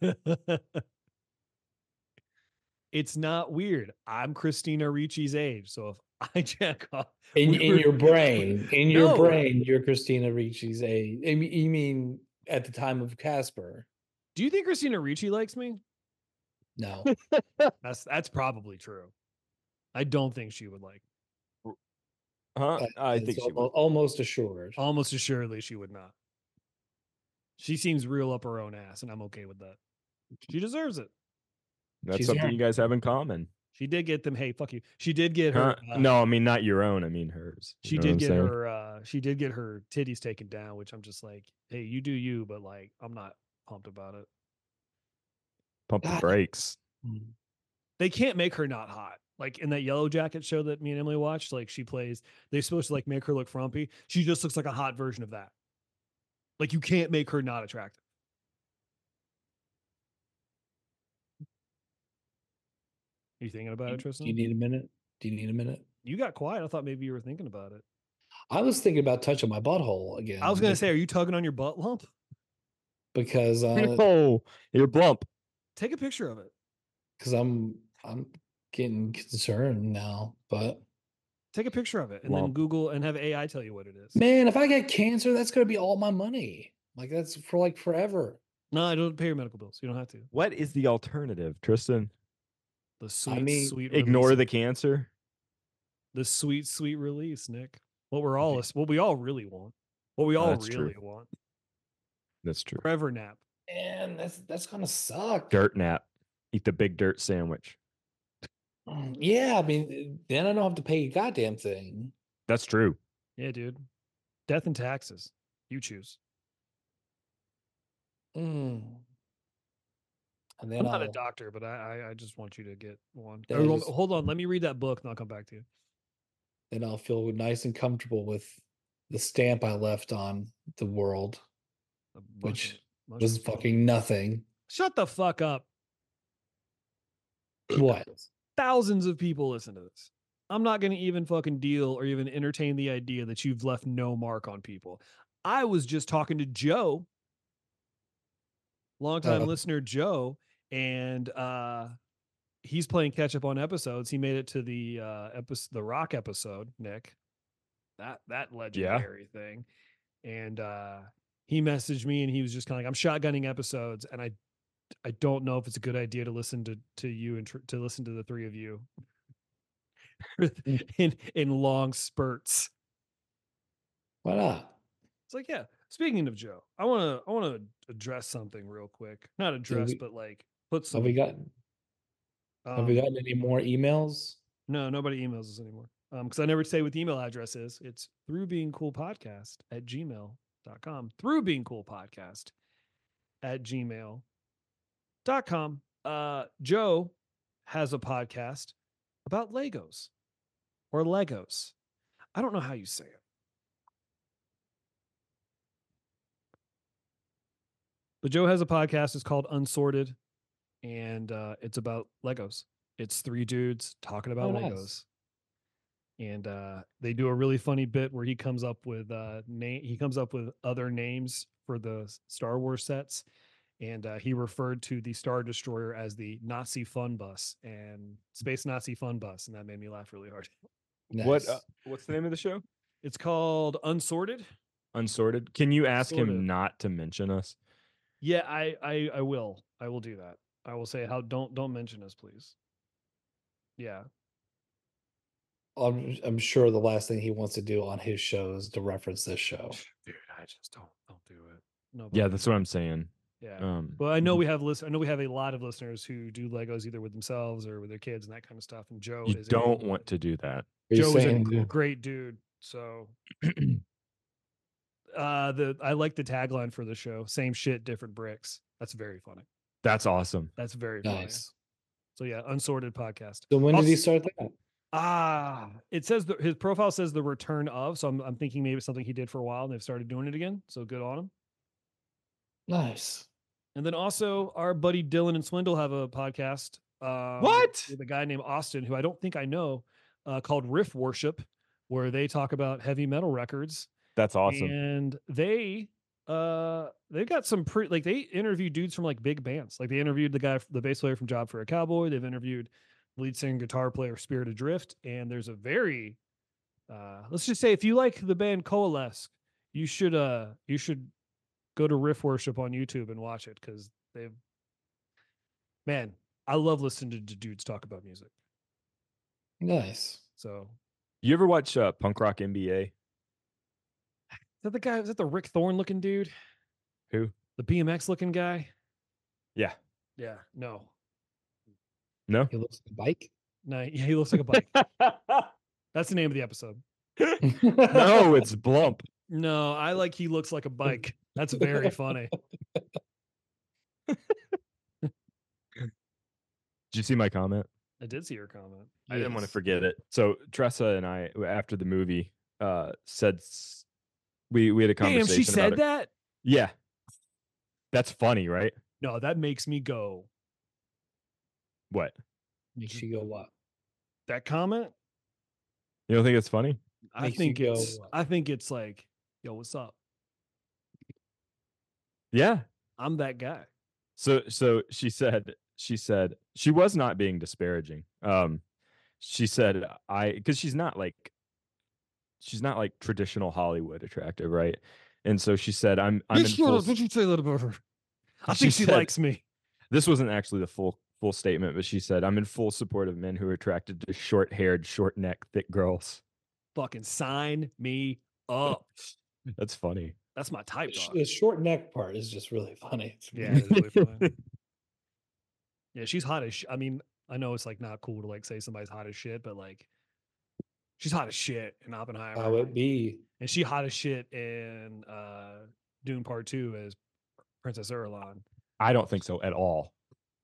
It's not weird. I'm Christina Ricci's age. So if I jack off In we in were- your brain, in your No. brain, you're Christina Ricci's age. I mean, you mean at the time of Casper? Do you think Christina Ricci likes me? No. That's that's probably true. I don't think she would like. Huh? Uh, I it's think she almo- would. almost assured. Almost assuredly she would not. She seems real up her own ass, and I'm okay with that. She deserves it. That's She's something young. you guys have in common. She did get them. Hey, fuck you. She did get Huh? her. uh, No, I mean not your own. I mean hers. You she know what did I'm get saying? her. uh She did get her titties taken down, which I'm just like, hey, you do you, but like, I'm not pumped about it. Pump the God. brakes. Mm. They can't make her not hot. Like in that Yellow Jacket show that me and Emily watched, like she plays. They're supposed to like make her look frumpy. She just looks like a hot version of that. Like you can't make her not attractive. Are you thinking about it, Do Tristan? you need a minute? Do you need a minute? You got quiet. I thought maybe you were thinking about it. I was thinking about touching my butthole again. I was gonna say, are you tugging on your butt lump? because uh, Oh, you're blump. Take a picture of it. because I'm I'm getting concerned now. But Take a picture of it and then Lump. Google and have A I tell you what it is. man, if I get cancer, that's gonna be all my money. Like that's for like forever. No, I don't pay your medical bills. You don't have to. What is the alternative, Tristan? The sweet, mean, sweet Ignore release. the cancer. the sweet, sweet release, Nick. What we're all what we all really want. What we all That's true. really want. That's true. Forever nap. Man, that's that's gonna suck. Dirt nap. Eat the big dirt sandwich. Mm, Yeah, I mean, then I don't have to pay a goddamn thing. That's true. Yeah, dude. Death and taxes. You choose. Mm. And then I'm not a I'll- doctor, but I I, I just want you to get one. Yeah, Or, well, just- hold on, let me read that book and I'll come back to you. then I'll feel nice and comfortable with the stamp I left on the world, A bunch which of- bunch was of- fucking nothing. Shut the fuck up. What? Thousands of people listen to this. I'm not going to even fucking deal or even entertain the idea that you've left no mark on people. I was just talking to Joe, longtime Uh. listener Joe, and uh, he's playing catch up on episodes. He made it to the uh episode, the Rock episode, Nick. That that legendary thing. And uh he messaged me and he was just kind of like, I'm shotgunning episodes, and I I don't know if it's a good idea to listen to to you and tr- to listen to the three of you in in long spurts. Why not? It's like, yeah. Speaking of Joe, I want to I want to address something real quick. Not address, we- but like put some. Have we got have we um, gotten any more emails? No, nobody emails us anymore. Um, because I never say what the email address is. It's through being cool podcast at gmail dot com. Through being cool podcast at gmail dot com. Uh, Joe has a podcast about Legos or Legos. I don't know how you say it. But Joe has a podcast. It's called Unsorted, and uh, it's about Legos. It's three dudes talking about Oh, nice. Legos. And uh, they do a really funny bit where he comes up with uh, name. He comes up with other names for the s- Star Wars sets, and uh, he referred to the Star Destroyer as the Nazi Fun Bus and Space Nazi Fun Bus, and that made me laugh really hard. What? Nice. Uh, what's the name of the show? It's called Unsorted. Unsorted. Can you ask Sort him of. not to mention us? Yeah, I, I I will. I will do that. I will say how don't don't mention us, please. Yeah. I'm I'm sure the last thing he wants to do on his show is to reference this show. Dude, I just don't don't do it. No. Yeah, that's what I'm saying. Yeah. Um, Well, I know we have list. I know we have a lot of listeners who do Legos either with themselves or with their kids and that kind of stuff. And Joe you is don't a, want to do that. Are you Joe is a saying g- to- great dude. So uh the I like the tagline for the show. Same shit, different bricks. That's very funny. That's awesome. That's very funny. nice? So yeah, Unsorted podcast. So when did he Also- start that? Ah, it says the, his profile says the return of. So I'm I'm thinking maybe it's something he did for a while and they've started doing it again. So good on him. Nice. And then also our buddy Dylan and Swindle have a podcast. Um, What? With a guy named Austin, who I don't think I know, uh, called Riff Worship, where they talk about heavy metal records. That's awesome. And they uh they've got some pretty like they interview dudes from like big bands. Like they interviewed the guy, the bass player from Job for a Cowboy. They've interviewed lead singer, guitar player, Spirit Adrift. And there's a very uh let's just say if you like the band Coalesce, you should uh you should go to Riff Worship on YouTube and watch it because they've man, I love listening to d- dudes talk about music. Nice. So You ever watch uh, Punk Rock M B A? is that the guy? Is that the Rick Thorne looking dude? Who? The B M X looking guy? Yeah. Yeah. No. No? He looks like a bike. No. Yeah, he looks like a bike. That's the name of the episode. No, it's Blump. No, I like he looks like a bike. That's very funny. Did you see my comment? I did see your comment. I didn't want to Yes. forget it. So Tressa and I, after the movie, uh, said s- we we had a Damn, conversation. she about said it. that? Yeah, that's funny, right? No, that makes me go. What? Makes you go what? That comment? You don't think it's funny? I Makes you think go it's what? I think it's like, yo, what's up? Yeah. I'm that guy. So so she said she said she was not being disparaging. Um, she said I because she's not like she's not like traditional Hollywood attractive, right? And so she said I'm I'm in full, Don't you say that about her? I She think she said- likes me. this wasn't actually the full full statement, but she said I'm in full support of men who are attracted to short haired, short neck, thick girls. Fucking sign me up. That's funny. That's my type, Sh- dog. The short neck part is just really funny. Yeah, it's really funny. Yeah, she's hot as sh- I mean, I know it's like not cool to like say somebody's hot as shit, but like she's hot as shit in Oppenheimer. How it be? And she hot as shit in uh Dune Part Two as Princess Irulan. I don't think so at all.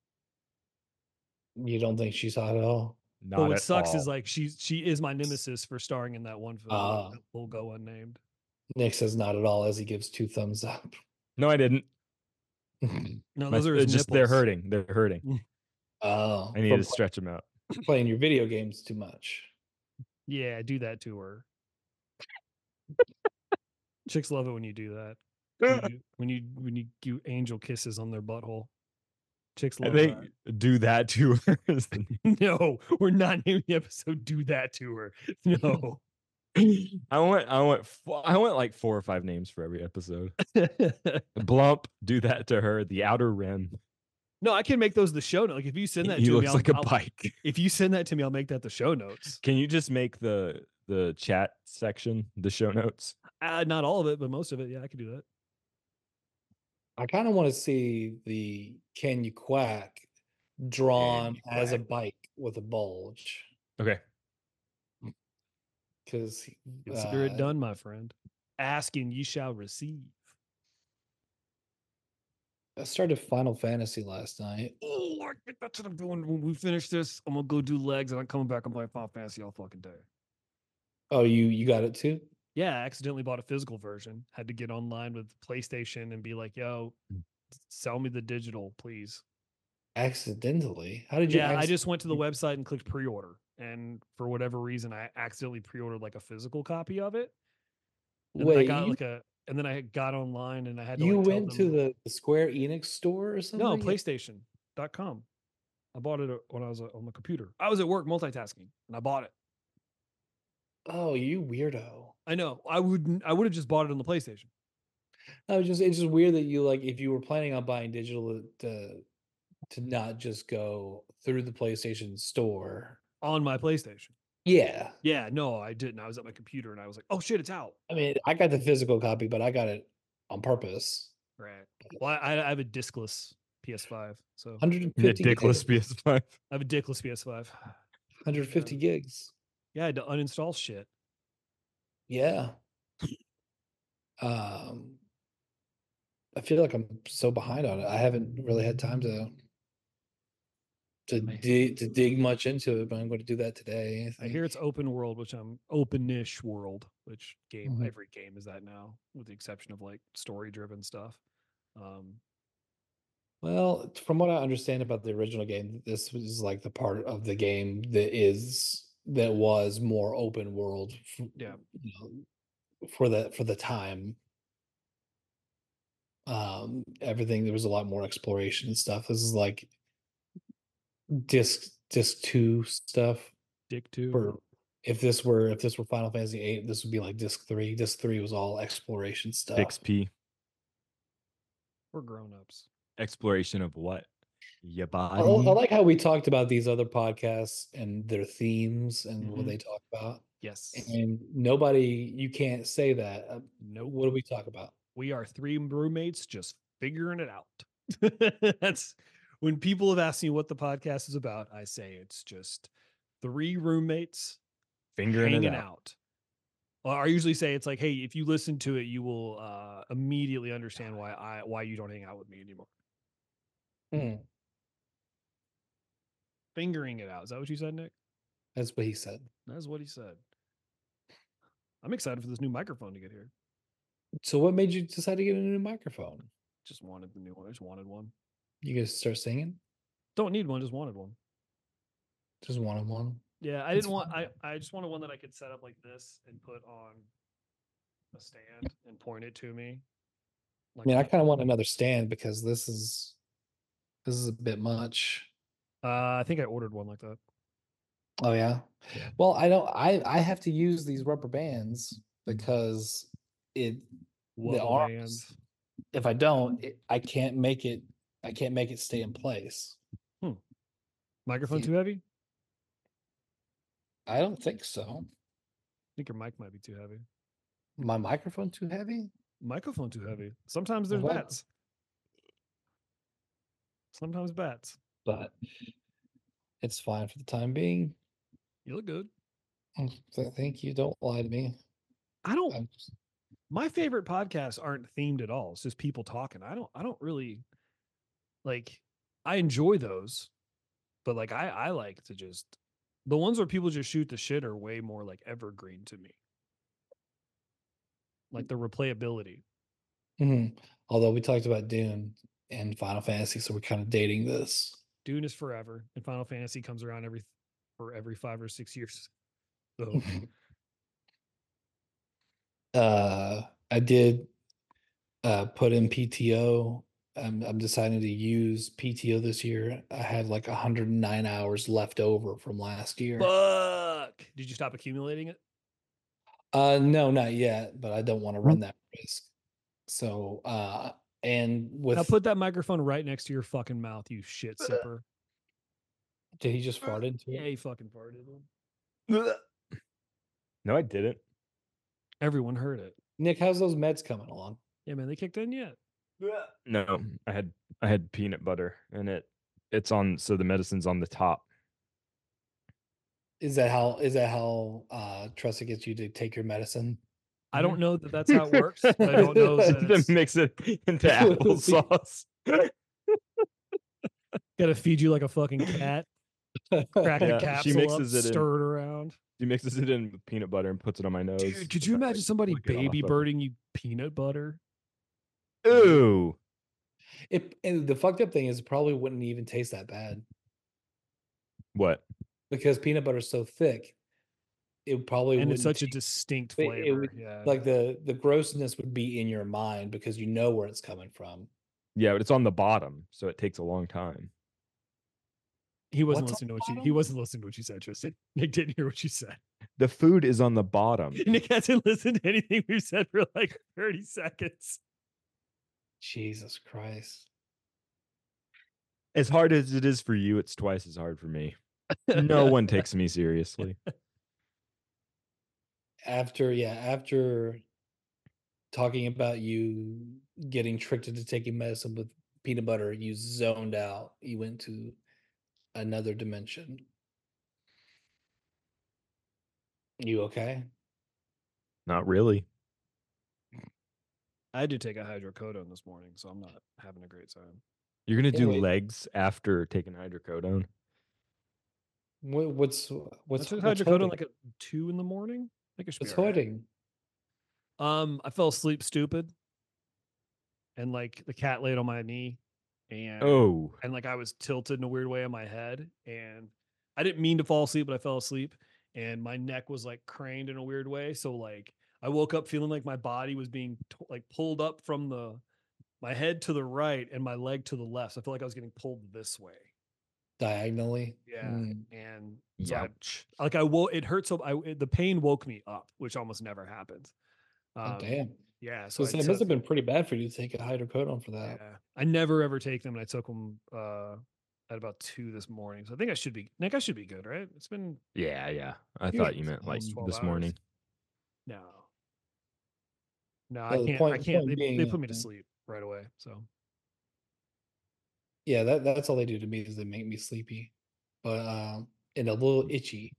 You don't think she's hot at all? Not But what at sucks all. is like she's she is my nemesis for starring in that one film Ah. that will go unnamed. Nick says not at all as he gives two thumbs up. No, I didn't. No, My- those are it's his just they're nipples. hurting. They're hurting. Oh, I need from to stretch them out. pl- playing your video games too much. Yeah, do that to her. Chicks love it when you do that. When you do- when you when you do angel kisses on their butthole. Chicks I love think do that to her. is the name. that. No, we're not naming the episode "Do That to Her." No. I want, I want, fo- I want like four or five names for every episode. Blump, do that to her. The Outer Rim. No, I can make those the show note. Like if you send that He to looks me, I'll, like a I'll- bike. if you send that to me, I'll make that the show notes. Can you just make the the chat section the show notes? Uh, not all of it, but most of it. Yeah, I can do that. I kind of want to see the Can You Quack drawn You as a Quack. bike with a bulge. Okay. Because Consider it done, my friend. Ask and ye shall receive. I started Final Fantasy last night. Oh, I think that's what I'm doing. When we finish this, I'm gonna go do legs, and I'm coming back and play Final Fantasy all fucking day. Oh, you you got it too? Yeah, I accidentally bought a physical version. Had to get online with PlayStation and be like, "Yo, sell me the digital, please." Accidentally? How did you? Yeah, I acc- just went to the website and clicked pre-order, and for whatever reason, I accidentally pre-ordered like a physical copy of it. And then I wait. got You, like a, and then I got online and I had to. you like, tell went to them- the, the Square Enix store or something? no PlayStation dot com. I bought it uh, when I was uh, on the computer. I was at work multitasking, and I bought it. Oh, you weirdo! I know. I wouldn't. I would have just bought it on the PlayStation. No, it's just it's just weird that you like if you were planning on buying digital to to not just go through the PlayStation store. On my PlayStation. Yeah, Yeah, no, I didn't. I was at my computer and I was like, "Oh shit, it's out!" I mean, I got the physical copy, but I got it on purpose. Right. Well, I, I have a discless P S five, so I one hundred Yeah, fifty Dickless gigs, P S five. have a dickless P S five. one hundred fifty gigs. Yeah, I had to uninstall shit. Yeah. Um, I feel like I'm so behind on it. I haven't really had time to to dig to dig much into it, but I'm going to do that today. I hear it's open world, which I'm openish world, which game Mhm. every game is that now, with the exception of like story driven stuff. Um, Well, from what I understand about the original game, this was like the part of the game that is that was more open world. f- Yeah. you know, for the for the time. Um, everything there was a lot more exploration and stuff. This is like disc disc two stuff. Dick two. For if this were if this were Final Fantasy eight, this would be like disc three. Disc three was all exploration stuff. X P. We're grown ups. Exploration of what? Your I, body. I like how we talked about these other podcasts and their themes and what Mhm. they talk about. Yes. And nobody, you can't say that. Uh, Nope. What do we talk about? We are three roommates just figuring it out. That's when people have asked me what the podcast is about. I say it's just three roommates Fingering hanging it out. out. Well, I usually say it's like, hey, if you listen to it, you will uh, immediately understand why I why you don't hang out with me anymore. Hmm, Fingering it out. Is that what you said, Nick? that's what he said. That's what he said. I'm excited for this new microphone to get here. So, what made you decide to get a new microphone? Just wanted the new one. I just wanted one. You guys start singing? Don't need one. Just wanted one. Just one on one. Yeah, I That's didn't want. fine. I I just wanted one that I could set up like this and put on a stand and point it to me. I Like mean, I that. kind of want another stand because this is this is a bit much. Uh, I think I ordered one like that. Oh yeah. Yeah. Well, I don't. I I have to use these rubber bands because it. Rubber arms- bands. If I don't, it, I can't make it. I can't make it stay in place. Microphone Yeah. too heavy? I don't think so. I think your mic might be too heavy. My microphone too heavy? Microphone too heavy. Sometimes there's Wow. bats. Sometimes bats. But it's fine for the time being. You look good. Mm, th- Thank you. Don't lie to me. I don't. I'm just- My favorite podcasts aren't themed at all. It's just people talking. I don't. I don't really like. I enjoy those, but like I, I like to just the ones where people just shoot the shit are way more like evergreen to me. Like the replayability. Mhm. Although we talked about Dune and Final Fantasy, so we're kind of dating this. Dune is forever, and Final Fantasy comes around every for every five or six years. So uh I did uh put in P T O I'm I'm deciding to use P T O this year. I have like one hundred nine hours left over from last year. Fuck. Did you stop accumulating it? Uh, no, not yet, but I don't want to run that risk. So, uh, and with Now put that microphone right next to your fucking mouth, you shit sipper. did he just fart into Yeah, it? he fucking farted. No, I didn't. Everyone heard it. Nick, how's those meds coming along? Yeah, man, they kicked in yet. No, I had I had peanut butter and it it's on so the medicine's on the top. Is that how is that how uh Tressa gets you to take your medicine? I don't know that that's how it works. But I don't know that To it's mix it into applesauce. gotta feed you like a fucking cat. Crack Yeah, the she capsule mixes up, it in- stir it around. She mixes it in with peanut butter and puts it on my nose. Dude, could to you try to, imagine like, somebody lick it off baby of- birding you peanut butter? Ooh. It and the fucked up thing is it probably wouldn't even taste that bad What? because peanut butter is so thick. It probably And wouldn't it's such a taste- distinct it- it flavor. would- yeah. like the the grossness would be in your mind because you know where it's coming from. Yeah, but it's on the bottom, so it takes a long time. he wasn't what's on listening to the what you he bottom? wasn't listening to what you said, Tristan. Nick didn't hear what you said. The food is on the bottom. Nick hasn't listened to anything we've said for like thirty seconds. Jesus Christ. As hard as it is for you, it's twice as hard for me. No one takes me seriously. After yeah, after talking about you getting tricked into taking medicine with peanut butter, you zoned out. You went to another dimension. You okay? Not really. I did take a hydrocodone this morning, so I'm not having a great time. You're gonna Yeah, do wait. legs after taking hydrocodone. What, what's I what's took what's hydrocodone holding? like at two in the morning. I think I should What's be all right. holding? Um, I fell asleep stupid, and like the cat laid on my knee, and Oh, and like I was tilted in a weird way on my head, and I didn't mean to fall asleep, but I fell asleep, and my neck was like craned in a weird way. So like I woke up feeling like my body was being t- like pulled up from the my head to the right and my leg to the left. So I felt like I was getting pulled this way. Diagonally. Yeah, Mm. and so I, ouch. like I woke. It hurt so I it- the pain woke me up, which almost never happens. Oh, Um, damn. Yeah, So so I it must took- have been pretty bad for you to take a hydrocodone for that. Yeah, I never ever take them, and I took them uh, at about two this morning. So I think I should be Nick. I should be good, right? It's been Yeah, yeah. I Yeah, thought you meant like almost twelve this hours. morning. no, no. Well, I the can't. I point- can't. point They, being, they put me to uh, sleep right away. So Yeah, that that's all they do to me is they make me sleepy, but um, and a little itchy.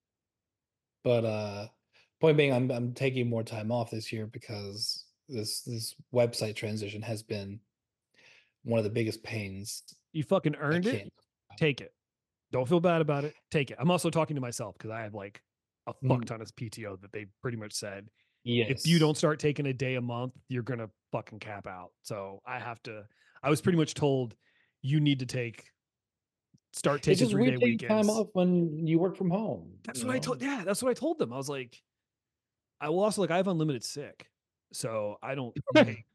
But uh, point being, I'm I'm taking more time off this year because this this website transition has been one of the biggest pains. you fucking I earned it. can't. Take it. Don't feel bad about it. Take it. I'm also talking to myself because I have like a fuck Mm. ton of P T O that they pretty much said Yes. if you don't start taking a day a month, you're gonna fucking cap out. So I have to. I was pretty much told you need to take start it's taking just three day weird taking weekends. time off when you work from home. That's you what I know? told. Yeah, that's what I told them. I was like, I will also like I have unlimited sick, so I don't. take,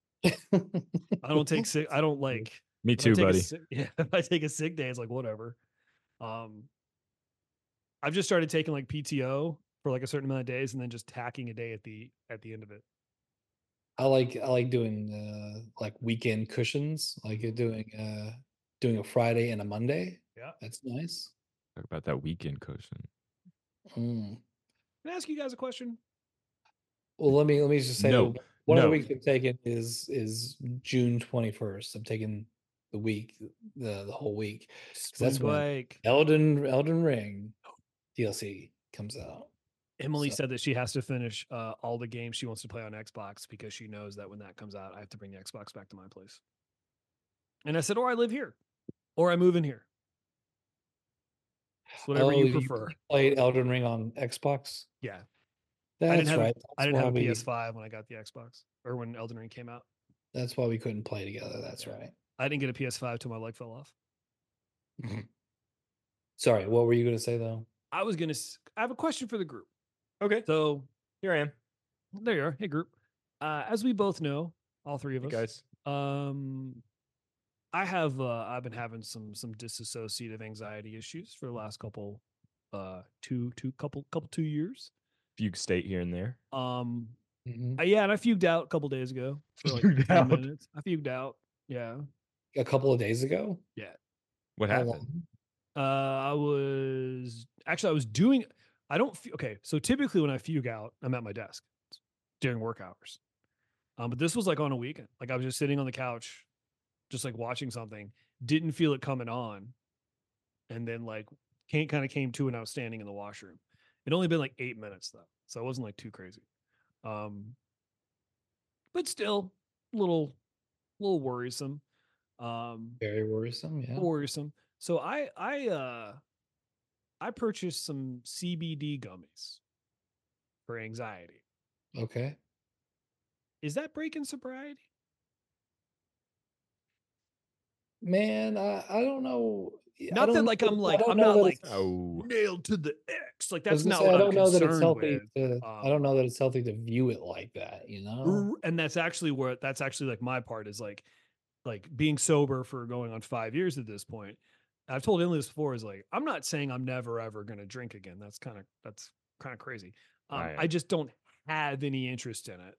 I don't take sick. I don't like. Me if I too, take a buddy. sick- yeah, if I take a sick day, it's like whatever. Um, I've just started taking like P T O for like a certain amount of days, and then just tacking a day at the at the end of it. I like I like doing uh like weekend cushions, like you're doing uh doing a Friday and a Monday. Yeah. That's nice. Talk about that weekend cushion. Mm. Can I ask you guys a question? Well, let me let me just say No, one of no. the weeks I'm taking is is June twenty-first. I'm taking the week the the whole week. Spring that's when break. Elden Elden Ring D L C comes out. Emily So- said that she has to finish uh, all the games she wants to play on Xbox because she knows that when that comes out, I have to bring the Xbox back to my place. And I said, or I live here, or I move in here. It's whatever Oh, you prefer. played Elden Ring on Xbox. Yeah. That's I didn't have, right. I That's didn't why have a we- P S five when I got the Xbox or when Elden Ring came out. That's why we couldn't play together. That's Yeah. right. I didn't get a P S five till my leg fell off. Sorry, what were you going to say though? I was going to, I have a question for the group. Okay, So here I am. there you are. Hey, group. Uh, as we both know, all three of Hey, us, guys. um, I have uh, I've been having some some dissociative anxiety issues for the last couple uh two two couple couple two years. Fugue state here and there. Um Mhm. uh, yeah, and I fugued out a couple days ago for like Fugued ten out? minutes. I fugued out. Yeah. A couple of days ago. What How happened? long? Uh I was actually I was doing I don't fu- okay, so typically when I fugue out, I'm at my desk during work hours. Um, but this was like on a weekend. Like I was just sitting on the couch, just like watching something, didn't feel it coming on, and then like came kind of came to and I was standing in the washroom. It only been like eight minutes though, so it wasn't like too crazy. Um, but still a little little worrisome. Um, Very worrisome. Yeah. worrisome. So I I uh I purchased some C B D gummies for anxiety. Okay. Is that breaking sobriety? Man, I, I don't know. I Not that don't like know- I'm I like don't I'm know not that like it's- Oh, nailed to the X. Like I was that's gonna not say, I what I'm don't know that it's concerned healthy with. to. I don't know that it's healthy to view it like that. You know. R- and that's actually where that's actually like my part is like like being sober for going on five years at this point. I've told Emily this before is like I'm not saying I'm never ever going to drink again. That's kind of that's kind of crazy. Um, I- I just don't have any interest in it.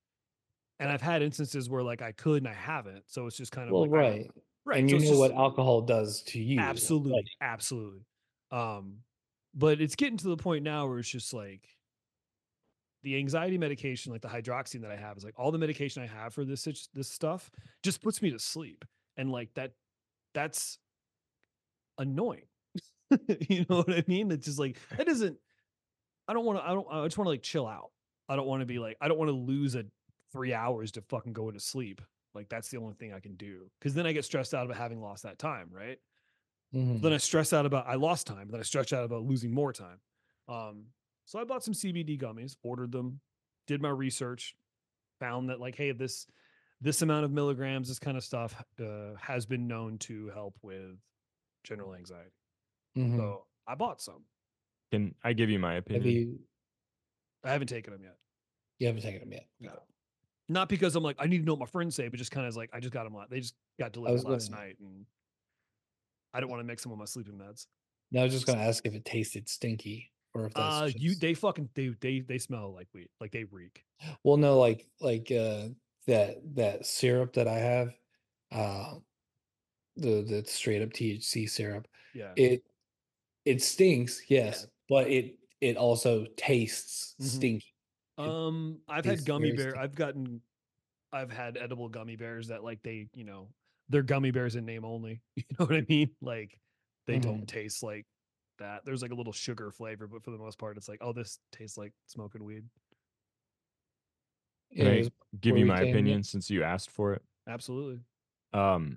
And I've had instances where like I could and I haven't. So it's just kind of Well, like, I- right. right. And so you it's know what just- alcohol does to you. absolutely, Like, absolutely. Um, but it's getting to the point now where it's just like the anxiety medication, like the hydroxine that I have, is like all the medication I have for this sit- this stuff just puts me to sleep, and like that, that's annoying. You know what I mean? It's just like that isn't. I don't want to. I don't. I just want to like chill out. I don't want to be like. I don't want to lose a three hours to fucking go into sleep. Like that's the only thing I can do. Because then I get stressed out about having lost that time, right? mhm. Then I stress out about I lost time. Then I stress out about losing more time. Um, so I bought some C B D gummies, ordered them, did my research, found that like, hey, this this amount of milligrams, this kind of stuff uh, has been known to help with general anxiety. Mhm. So I bought some. can I give you my Have opinion? you? I haven't taken them yet. You haven't taken them yet. No. Not because I'm like I need to know what my friends say, but just kind of like I just got them. They just got delivered was last gonna- night, and I don't want to mix them with my sleeping meds. Now I was just gonna ask if it tasted stinky or if that's Uh, you just- they fucking they they they smell like weed, like they reek. Well, no, like like uh that that syrup that I have, uh the the straight up T H C syrup. Yeah. It it stinks, yes, but it it also tastes Mhm. stinky. It Um, I've tastes had gummy very bear. stinky. I've gotten, I've had edible gummy bears that like they, you know, they're gummy bears in name only. You know what I mean? Like they Mhm. don't taste like that. There's like a little sugar flavor, but for the most part, it's like, oh, this tastes like smoking weed. Can Yeah, I it was give where you we my came in. opinion since you asked for it? Absolutely. Um,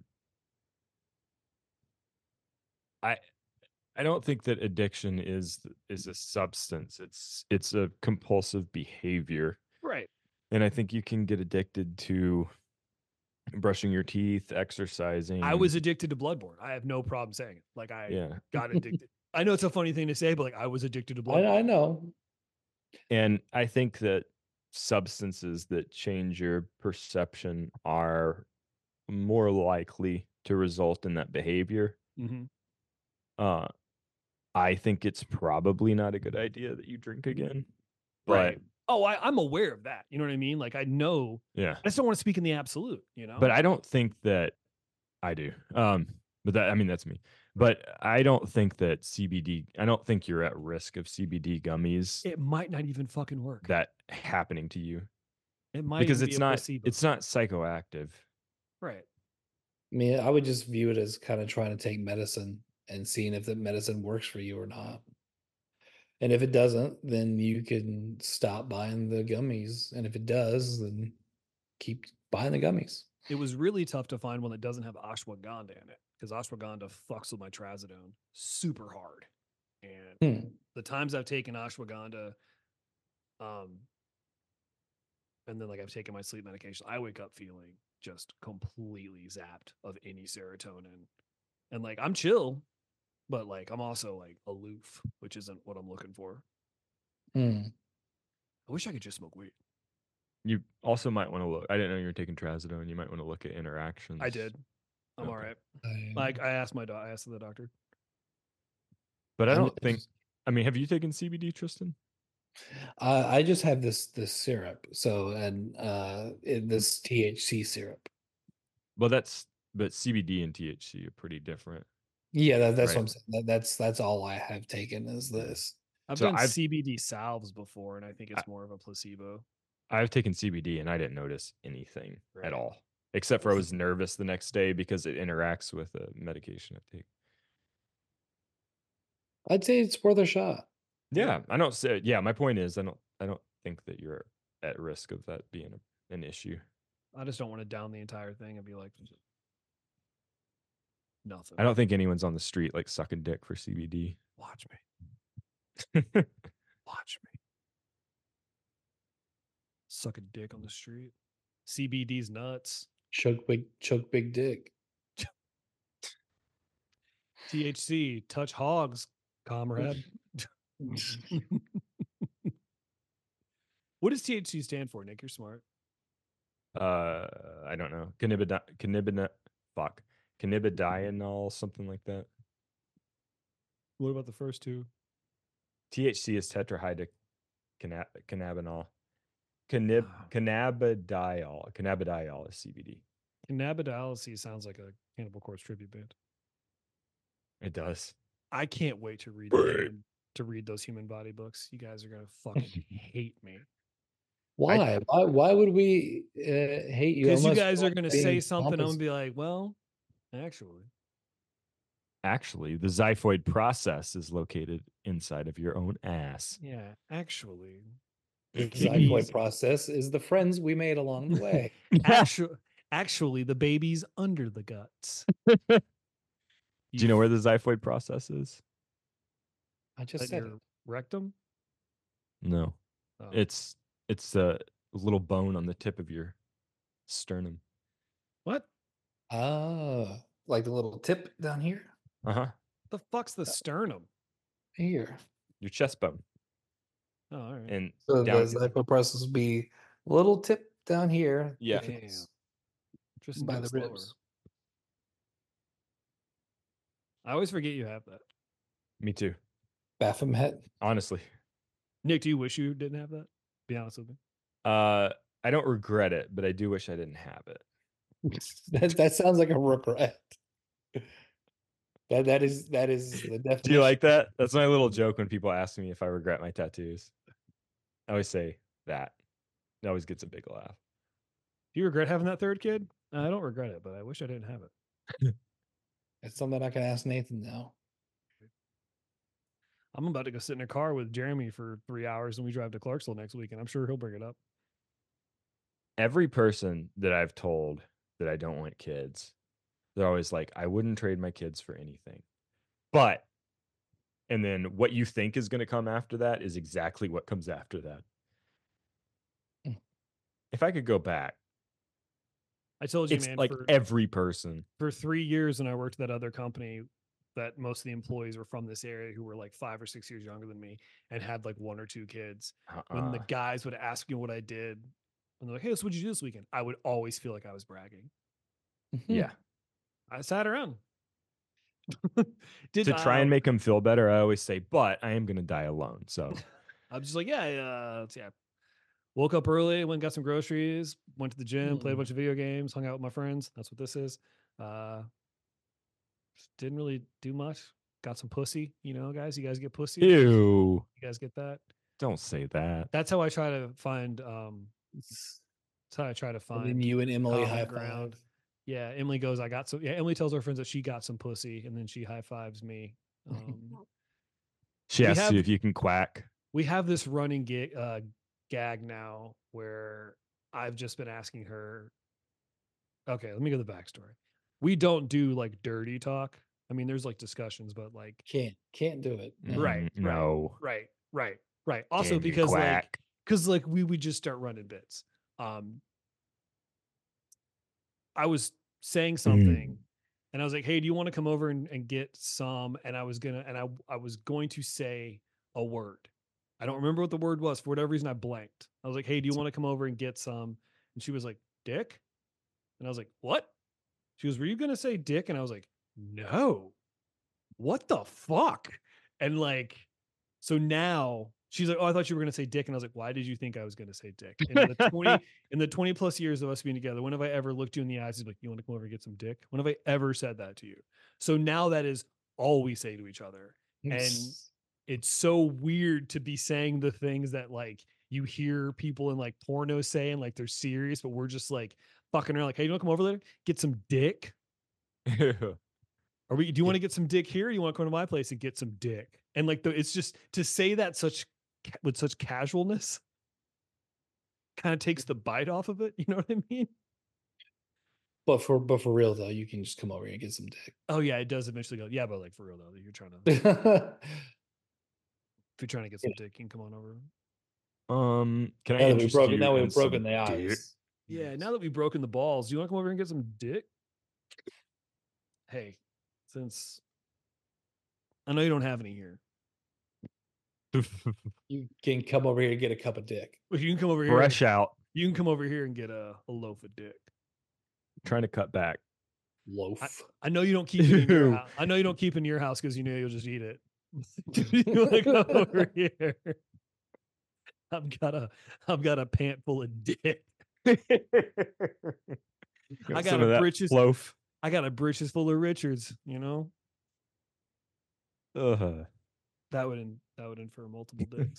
I I don't think that addiction is is a substance. It's it's a compulsive behavior, Right. and I think you can get addicted to brushing your teeth, exercising. I was addicted to Bloodborne. I have no problem saying it. Like I yeah, got addicted. I know it's a funny thing to say, but like I was addicted to I, Bloodborne. I know. and I think that substances that change your perception are more likely to result in that behavior. Mm-hmm. Uh, I think it's probably not a good idea that you drink again. But Right. Oh, I, I'm aware of that. You know what I mean? Like I know. yeah, I just don't want to speak in the absolute. You know. but I don't think that I do. Um, but that I mean that's me. But I don't think that C B D. I don't think you're at risk of C B D gummies it might not even fucking work. that happening to you It might because even it's be a not. placebo. It's not psychoactive. right. I mean, I would just view it as kind of trying to take medicine and seeing if the medicine works for you or not. And if it doesn't, then you can stop buying the gummies. And if it does, then keep buying the gummies. It was really tough to find one that doesn't have ashwagandha in it because ashwagandha fucks with my trazodone super hard. And Hmm. the times I've taken ashwagandha, um, and then like I've taken my sleep medication, I wake up feeling just completely zapped of any serotonin. And like I'm chill, but like I'm also like aloof, which isn't what I'm looking for. Hmm. I wish I could just smoke weed. You also might want to look. I didn't know you were taking trazodone. You might want to look at interactions. I did. I'm all Okay. right. I- Like I asked my doc, I asked the doctor. But I I'm don't think. just- I mean, have you taken C B D, Tristan? Uh, I just have this this syrup. So and uh, it, this T H C syrup. Well, that's but C B D and T H C are pretty different. Yeah, that, that's Right. what I'm saying. That, that's that's all I have taken is this. I've So done I've- C B D salves before, and I think it's more of a placebo. I've taken C B D and I didn't notice anything Right. at all, except for I was nervous the next day because it interacts with a medication I take. I'd say it's worth a shot. Yeah, I don't say. Yeah, my point is, I don't. I don't think that you're at risk of that being a, an issue. I just don't want to down the entire thing and be like nothing. I don't think anyone's on the street like sucking dick for C B D. Watch me. Watch me. Suck a dick on the street. C B D's nuts. Choke big choke big dick. T H C, touch hogs, comrade. What does T H C stand for, Nick? You're smart. Uh, I don't know. Cannabida, cannabina, fuck, cannabidiol, something like that. What about the first two? T H C is tetrahydrocannabinol. Cannab- Ah. cannabidiol. Cannabidiol is C B D. Cannabidiol sounds like a Cannibal Corpse tribute band. It does. I can't wait to read the human, to read those human body books. You guys are gonna fucking hate me Why? why? Why would we uh, hate you? because you unless guys we're are gonna being say something. I'm pompous? gonna be like, well, actually, Actually, the xiphoid process is located inside of your own ass. yeah, actually, The babies- xiphoid process is the friends we made along the way. actually, actually, the baby's under the guts. Do you know where the xiphoid process is? I just At said your it. rectum? No. Oh. It's it's a little bone on the tip of your sternum. What Ah, like the little tip down here. Uh-huh. the fuck's the sternum? Here. Your chest bone. Oh, all right. And So down the xiphoid process would be little tip down here. Yeah. that goes Just by go the slower. ribs. I always forget you have that. me too. Baphomet. Honestly. Nick, do you wish you didn't have that? Be honest with me. Uh I don't regret it, but I do wish I didn't have it. that, that sounds like a regret. That that is that is the definition. Do you like that? That's my little joke when people ask me if I regret my tattoos. I always say that. It always gets a big laugh. Do you regret having that third kid? I don't regret it, but I wish I didn't have it. It's something I can ask Nathan now. I'm about to go sit in a car with Jeremy for three hours and we drive to Clarksville next week, and I'm sure he'll bring it up. Every person that I've told that I don't want kids, they're always like, I wouldn't trade my kids for anything. But, and then what you think is going to come after that is exactly what comes after that. Mm. If I could go back, I told you, it's man, like for, every person. for three years when I worked at that other company, that most of the employees were from this area who were like five or six years younger than me and had like one or two kids. When the Uh-uh. guys would ask me what I did, and they're like, "Hey, so what'd you do this weekend?" I would always feel like I was bragging. Yeah. I sat around. Did To try uh, and make them feel better, I always say, but I am going to die alone. So I'm just like, yeah, uh, it's- yeah. Woke up early, went and got some groceries, went to the gym, played a Mm. bunch of video games, hung out with my friends. That's what this is. Uh, didn't really do much. Got some pussy, you know, guys. You guys get pussy. ew, You guys get that. don't say that. That's how I try to find. Um, that's how I try to And then find. you and Emily common high ground. five. Yeah, Emily goes, I got some. Yeah, Emily tells her friends that she got some pussy, and then she high fives me. Um, She we asks have- you if you can quack. we have this running gig, uh, gag now where I've just been asking her. Okay, let me go to the backstory. We don't do like dirty talk. I mean, there's like discussions, but like, Can't can't do it. No. Right, Mm, right. No. right, right, right. Also, Can you because like, quack? because like we would just start running bits. Um, I was saying something, and I was like, "Hey, do you want to come over and, and get some?" And I was gonna, and I I was going to say a word. I don't remember what the word was. For whatever reason, I blanked. I was like, "Hey, do you want to come over and get some?" And she was like, "Dick," and I was like, "What?" She goes, were you gonna say dick? And I was like, no. What the fuck? And like, so now she's like, oh, I thought you were gonna say dick. And I was like, why did you think I was gonna say dick? In the twenty in the twenty plus years of us being together, when have I ever looked you in the eyes and be like, you want to come over and get some dick? When have I ever said that to you? So now that is all we say to each other. And it's so weird to be saying the things that like you hear people in like porno saying, like they're serious, but we're just like fucking around, like, hey, you want to come over there, get some dick? Are we, do you want to get some dick here? Or you want to come to my place and get some dick? And like, the, it's just to say that such ca- with such casualness kind of takes the bite off of it. You know what I mean? But for but for real though, you can just come over here and get some Oh yeah, it does eventually go. Yeah, but like for real though, you're trying to, if dick. you're trying to get some dick, you can come on over. Um, can I Now that we've interest broken, you now in we've broken some the dick? ice. Yeah, now that we've broken the balls, do you want to come over and get some dick? Hey, since I know you don't have any here, You can come over here and get a cup of dick. but you can come over here. Fresh out, You can come over here and get a, a loaf of dick. trying to cut back. Loaf. I know you don't keep it in your Ew. house. I know you don't keep it in your house because you know you'll just eat it. You wanna come over here? I've got a I've got a pant full of dick. I I got a britches. loaf. I got a britches full of Richards. You know Ugh. that would in, that would infer multiple dicks.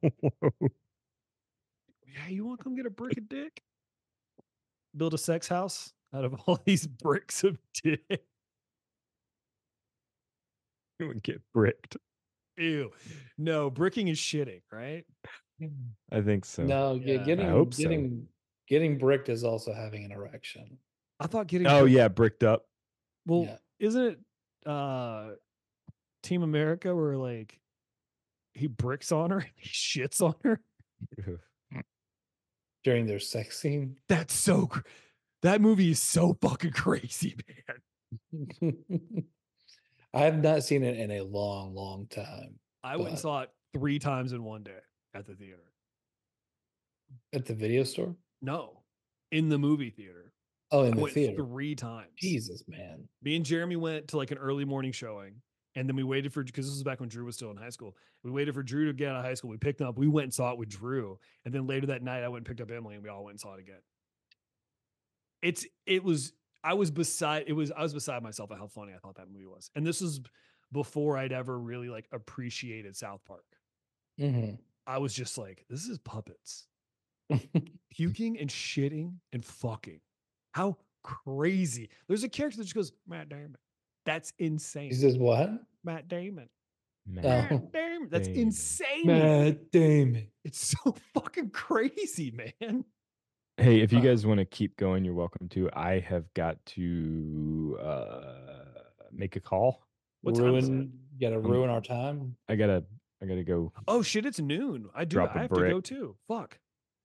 Yeah, you want to come get a brick of dick? Build a sex house out of all these bricks of dick. You would get bricked. Ew. No, bricking is shitting, right? I think so. No, yeah, Yeah. I getting hope so. getting getting bricked is also having an erection. I thought getting Oh brick- yeah, bricked up. Well, Yeah. isn't it uh Team America where like he bricks on her, he shits on her? During their sex scene. That's so cr- that movie is so fucking crazy, man. I have not seen it in a long, long time. I went and But- saw it three times in one day at the theater. At the video store? No, in the movie theater. Oh, I in the went theater. three times. Jesus, man. Me and Jeremy went to like an early morning showing, and then we waited for, because this was back when Drew was still in high school. We waited for Drew to get out of high school. We picked him up. We went and saw it with Drew, and then later that night, I went and picked up Emily, and we all went and saw it again. It's it was I was beside it was I was beside myself at how funny I thought that movie was, and this was before I'd ever really like appreciated South Park. Mhm. I was just like, this is puppets puking and shitting and fucking. How crazy! There's a character that just goes, Matt Damon. That's insane. He says what? Matt Damon. Man. Oh. Matt Damon. That's Damon. insane. Matt Damon. It's so fucking crazy, man. Hey, if you Uh, guys want to keep going, you're welcome to. I have got to uh make a call. What time is it? ruin gotta Um, ruin our time. I gotta I gotta go. Oh shit, it's noon. I do. Drop I a have to go brick. too. Fuck.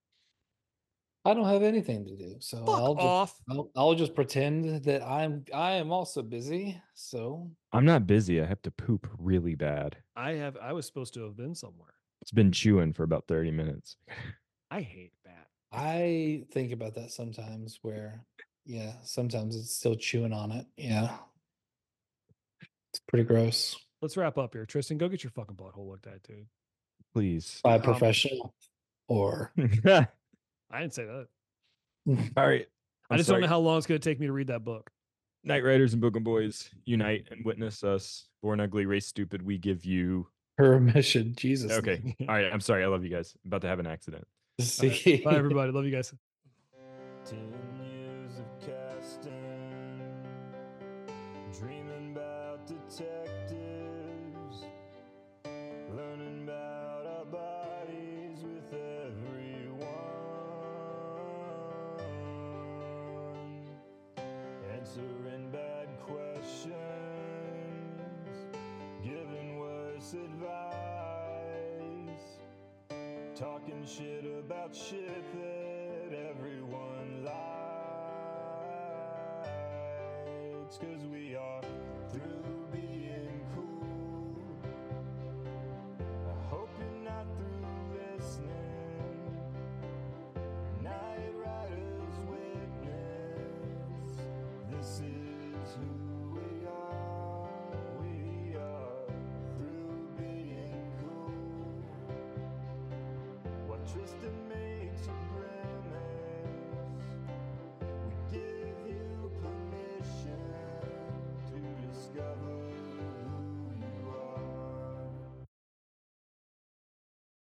I don't have anything to do. So Fuck I'll just off. I'll, I'll just pretend that I'm I am also busy. So I'm not busy. I have to poop really bad. I have. I was supposed to have been somewhere. It's been chewing for about thirty minutes. I hate that. I think about that sometimes where yeah, sometimes it's still chewing on it. Yeah. It's pretty gross. Let's wrap up here. Tristan, go get your fucking butthole looked at, dude. Please. By a Um, professional or All I didn't say that. right. I I'm just sorry. don't know how long it's going to take me to read that book. Knight Riders and Bookin' Boys unite and witness us. Born ugly, race stupid. We give you. permission. Jesus. Okay. name. All right. I'm sorry. I love you guys. About to have an accident. All right. See. Bye, everybody. Love you guys. Ten years of casting, dreaming about detectives, learning about our bodies with everyone, answering bad questions, giving worse advice, talking shit about shit that everyone likes, 'cause we are through being cool. I hope you're not through listening. Night Riders Witness, this is Tristan may